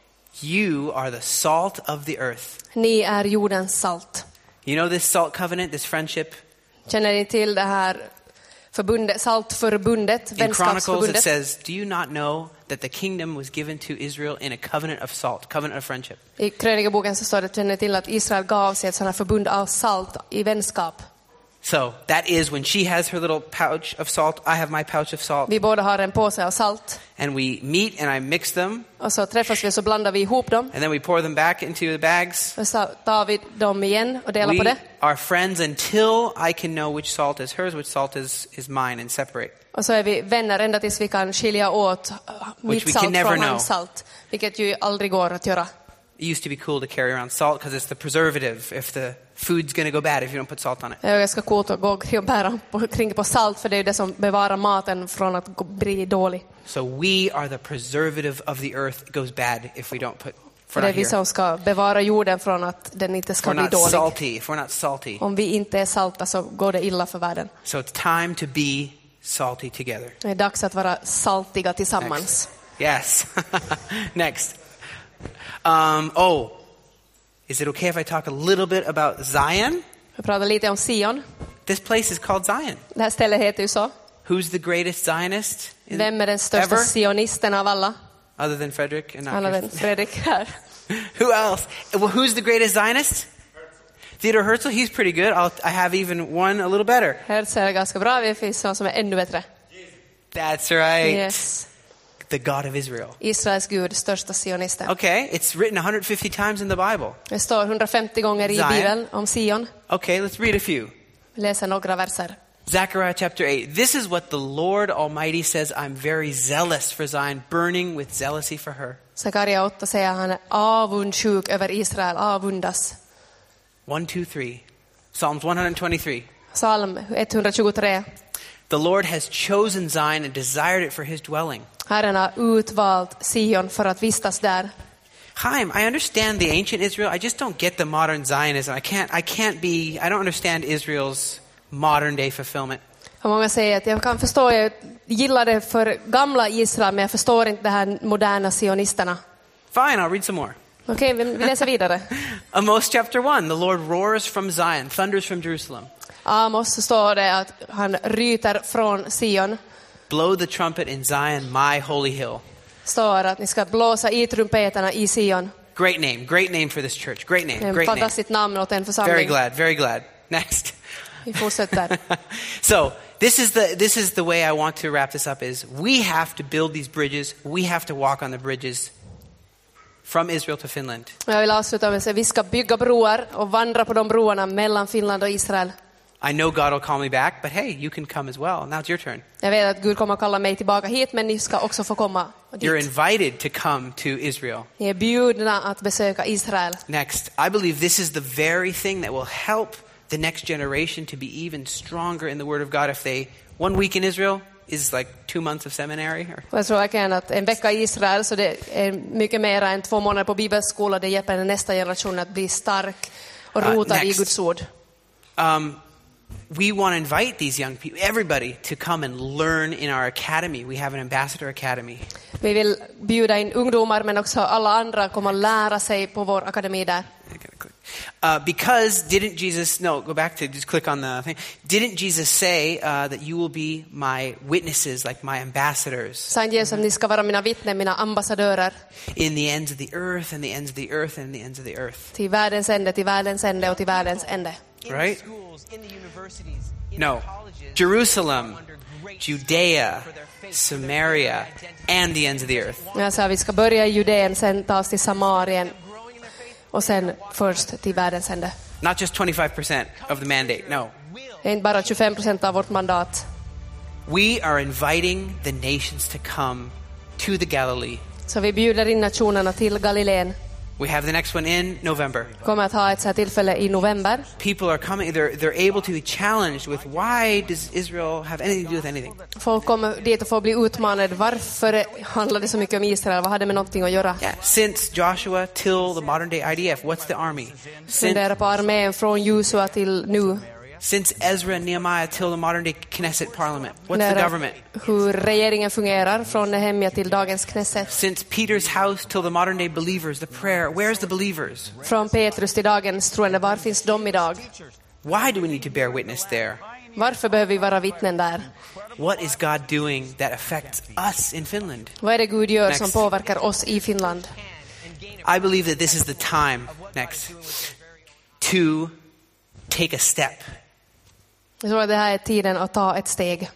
You are the salt of the earth. Ni är jordens salt. You know this salt covenant, this friendship? Känner ni till det här förbundet, saltförbundet, In Chronicles it vänskapsförbundet? says, do you not know that the kingdom was given to Israel in a covenant of salt, covenant of friendship? I krönikaboken så står det, känner ni till att Israel gav sig ett sådant här förbund av salt i vänskap. So that is when she has her little pouch of salt, I have my pouch of salt, Vi båda har en påse av salt. and we meet and I mix them, Och så träffas vi, så blandar vi ihop dem. and then we pour them back into the bags. Och så tar vi dem igen och delar på We det. are friends until I can know which salt is hers, which salt is, is mine, and separate. Och så är vi vänner ända tills vi kan skilja åt Which we mitt can salt never från know. hans salt. Vilket ju aldrig går att göra. It used to be cool to carry around salt because it's the preservative if the food's going to go bad if you don't put salt on it. Det är ganska coolt att gå omkring och bära på, kring på salt, för det är det som bevarar maten från att gå- bli dålig. So we are the preservative of the earth. It goes bad if we don't put, if För we're det är not vi here. som ska bevara jorden från att den inte If ska we're bli not dålig. salty, if we're not salty. Om vi inte är salta så går det illa för världen. So it's time to be salty together. Det är dags att vara saltiga tillsammans. Yes. Next. Um, oh, is it okay if I talk a little bit about Zion? Vi pratar lite om Sion. This place is called Zion. Det här stället heter ju så. Who's the greatest Zionist in- Vem är den största ever? sionisten av alla? Other than Frederick and not Alla Chris- den Fredrik här. Who else? Well, who's the greatest Zionist? Theodor Herzl. He's pretty good. I'll, I have even one a little better. Herzl är ganska bra. Det finns någon som är ännu bättre. That's right. Yes. The God of Israel. Israels Gud, största sionisten. Okay, it's written one hundred fifty times in the Bible. Det står hundrafemtio gånger i Zion. Bibeln om Sion. Okay, let's read a few. Vi läser några verser. Zechariah chapter eight. This is what the Lord Almighty says. I'm very zealous for Zion, burning with zealousy for her. Zakaria åtta säger han är avundsjuk över Israel, avundas. One, two, three. Psalms one twenty-three. Psalm etthundratjugotre. The Lord has chosen Zion and desired it for his dwelling. Herren har utvalt Sion för att vistas där. Chaim, I understand the ancient Israel. I just don't get the modern Zionism. I can't, I can't be, I don't understand Israel's modern day fulfillment. Och många säger att jag kan förstå, jag gillar det för gamla Israel, men jag förstår inte det här moderna sionisterna. Fine, I'll read some more. Okej, vi vi läser vidare. Amos chapter one. The Lord roars from Zion, thunders from Jerusalem. Amos så står det att han ryter från Sion. Blow the trumpet in Zion, my holy hill. Står att ni ska blåsa i trumpeterna i Sion. Great name, great name for this church. Great name, Ett great name. fantastiskt namn åt en Very församling. glad, very glad. Next. Vi fortsätter. So this is the this is the way I want to wrap this up. Is we have to build these bridges. We have to walk on the bridges from Israel to Finland. Jag vill avsluta med att säga vi ska bygga broar och vandra på de broarna mellan Finland och Israel. I know God will call me back, but hey, you can come as well. Now it's your turn. Jag vet att Gud kommer att kalla mig tillbaka hit, men ni ska också få komma dit. You're invited to come to Israel. Ni är bjudna att besöka Israel. Next, I believe this is the very thing that will help the next generation to be even stronger in the Word of God if they, one week in Israel is like two months of seminary. Or, Och jag tror verkligen att en vecka i Israel, så det är mycket mer än två månader på bibelskola. Det hjälper den nästa generation att bli stark och Uh, rotad i next. Guds ord. um, we want to invite these young people, everybody, to come and learn in our academy. We have an ambassador academy. Vi vill bjuda in ungdomar, men också alla andra kommer att lära sig på vår akademi där. I gotta click. Uh, because didn't Jesus, no, go back to, just click on the thing. Didn't Jesus say uh, that you will be my witnesses, like my ambassadors, Sankt Jesus, att ni ska vara mina vittnen, mina ambassadörer in the ends of the earth and the ends of the earth and the ends of the earth? till världens ände, till världens ände och till världens ände. In Right? the schools, in the universities, in No. the colleges, Jerusalem, under great Judea, for their faith, Samaria, for their identity. and the ends of the earth. Jag sa vi ska börja i Judeen, sen ta oss till Samarien Growing in their faith, och sen först till världens ände. Not just twenty-five percent of the mandate, no. Det är inte bara tjugofem procent av vårt mandat. We are inviting the nations to come to the Galilee. Så vi bjuder in nationerna till Galileen. We have the next one in November. Kommer att ha ett så här tillfälle i november. People are coming, they're, they're able to be challenged with why does Israel have anything to do with anything? Folk kommer dit och får bli utmanade. Varför handlar det så mycket om Israel? Vad hade med någonting att göra? Yeah, since Joshua till the modern day I D F, what's the army? Since, Fundera på armén från Josua till nu. since Ezra and Nehemiah till the modern day Knesset parliament, what's the Lära government? hur regeringen fungerar från Nehemja till dagens Knesset. Since Peter's house till the modern day believers, the prayer, where's the believers? Från Petrus till dagens troende. Var finns de idag? Why do we need to bear witness there? Varför behöver vi vara vittnen där? What is God doing that affects us in Finland? Vad är det Gud gör Next. som påverkar oss i Finland? I believe that this is the time, next, to take a step. Jag tror att det här är tiden att ta ett steg.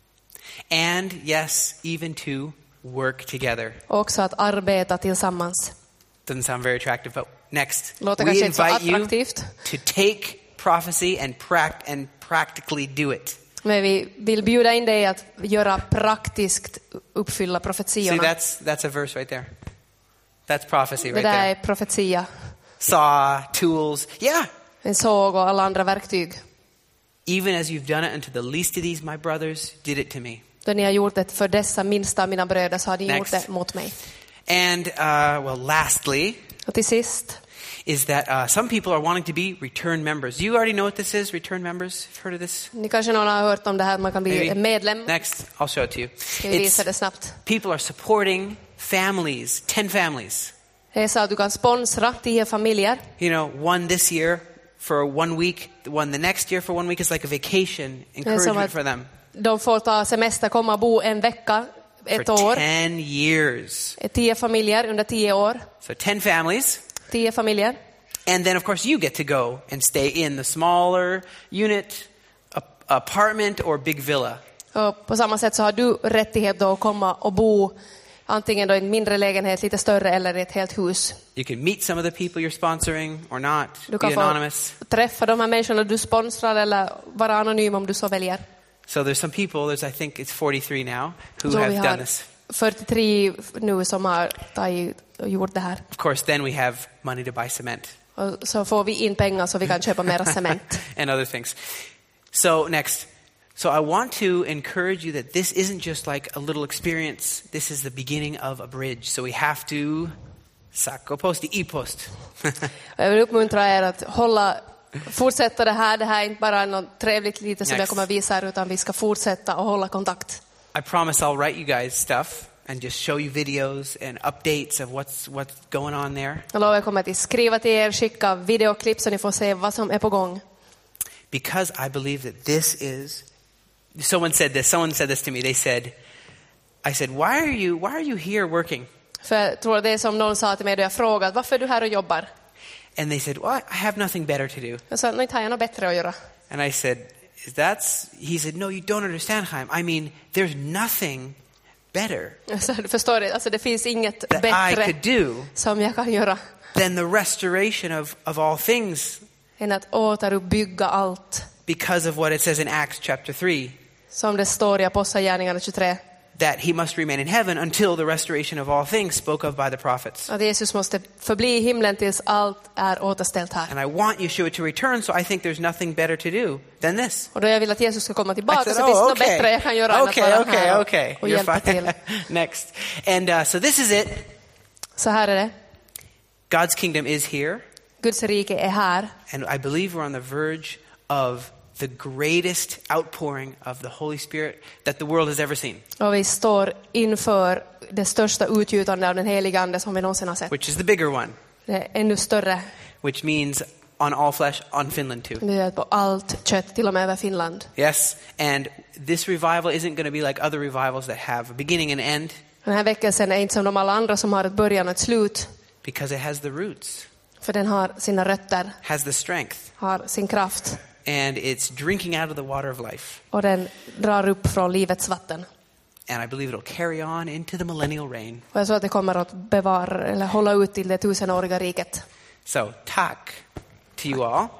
And yes, even to work together. Och också att arbeta tillsammans. Doesn't sound very attractive, but next. Låter We kanske inte så invite you attraktivt. to take prophecy and, pract- and practically do it. Men vi vill bjuda in dig att göra praktiskt uppfylla See, profetiorna. that's, that's a verse right there. That's prophecy Det right där there. är profetia. Saw, tools. Yeah. En såg och alla andra verktyg. Even as you've done it unto the least of these, my brothers, did it to me. Då ni har gjort det för dessa minsta av mina bröder, så har ni Next. gjort det mot mig. And, uh, well, lastly, Och till sist, is that uh, some people are wanting to be return members. You already know what this is, return members? You've heard of this? ni kanske någon har hört om det här att man kan bli Maybe. en medlem. Next, I'll show it to you. Ska vi visa det snabbt? People are supporting families, ten families. Det är så att du kan sponsra tio familjer. You know, one this year for one week, the one the next year for one week is like a vacation, Det är som encouragement att for them. de får ta semester, komma och bo en vecka, ett For år. ten years. Tio familjer under tio år. So ten families. Tio familjer. And then, of course, you get to go and stay in the smaller unit, a- apartment, or big villa. Och på samma sätt så har du rättighet då att komma och bo antingen då i en mindre lägenhet, lite större, eller i ett helt hus. You can meet some of the people you're sponsoring or not, Du be kan få anonymous. träffa de här människorna du sponsrar eller vara anonym om du så väljer. So there's some people, there's I think it's forty-three now, who Så have vi done har this. fyrtiotre nu som har tagit och gjort det här. Of course, then we have money to buy cement Och så får vi in pengar så vi kan köpa mera cement. and other things. So next. So I want to encourage you that this isn't just like a little experience. This is the beginning of a bridge. So we have to sacco posti i post. Och jag vill uppmuntra er att hålla, fortsätta det här. Det här är inte bara något trevligt lite som Next. jag kommer att visa er, utan vi ska fortsätta och hålla kontakt. I promise I'll write you guys stuff and just show you videos and updates of what's what's going on there. Jag lovar, jag kommer att skriva till er, skicka videoklipp så ni får se vad som är på gång. Because I believe that this is, someone said this, someone said this to me. They said, I said, why are you, why are you here working? För jag tror det är som någon sa till mig då jag frågade, varför är du här och jobbar? And they said, well, I have nothing better to do. Jag sa, nu har jag något bättre att göra. And I said, is that's, he said, no, you don't understand, Chaim. I mean, there's nothing better Jag sa, du förstår det, alltså det finns inget that I bättre could do som jag kan göra than the restoration of, of all things. än att återuppbygga allt. because of what it says in Acts chapter three, Som det står i Apostlagärningarna tjugotre. that he must remain in heaven until the restoration of all things spoke of by the prophets. Att Jesus måste förbli i himlen tills allt är återställt här. And I want Yeshua to return, so I think there's nothing better to do than this. Och då jag vill att Jesus ska komma I tillbaka said, så finns det oh, något okay. bättre jag kan göra än Okay, att vara okay, här och, okay. och You're hjälpa fine. till. Next. And uh, so this is it. Så här är det. God's kingdom is here. Guds rike är här. And I believe we're on the verge of the greatest outpouring of the Holy Spirit that the world has ever seen. Och vi står inför det största utgjutandet av den heliga ande som vi någonsin har sett. Which is the bigger one. Det är ännu större. Which means on all flesh, on Finland too. Det är på allt kött, till och med över Finland. Yes, and this revival isn't going to be like other revivals that have a beginning and end, Den här väckelsen är inte som de alla andra som har ett början och ett slut. because it has the roots, För den har sina rötter, has the strength, har sin kraft. and it's drinking out of the water of life. Och den drar upp från livets vatten. And I believe it'll carry on into the millennial reign. Och jag tror att det kommer att bevara eller hålla ut till det tusenåriga riket. So, tack to you all.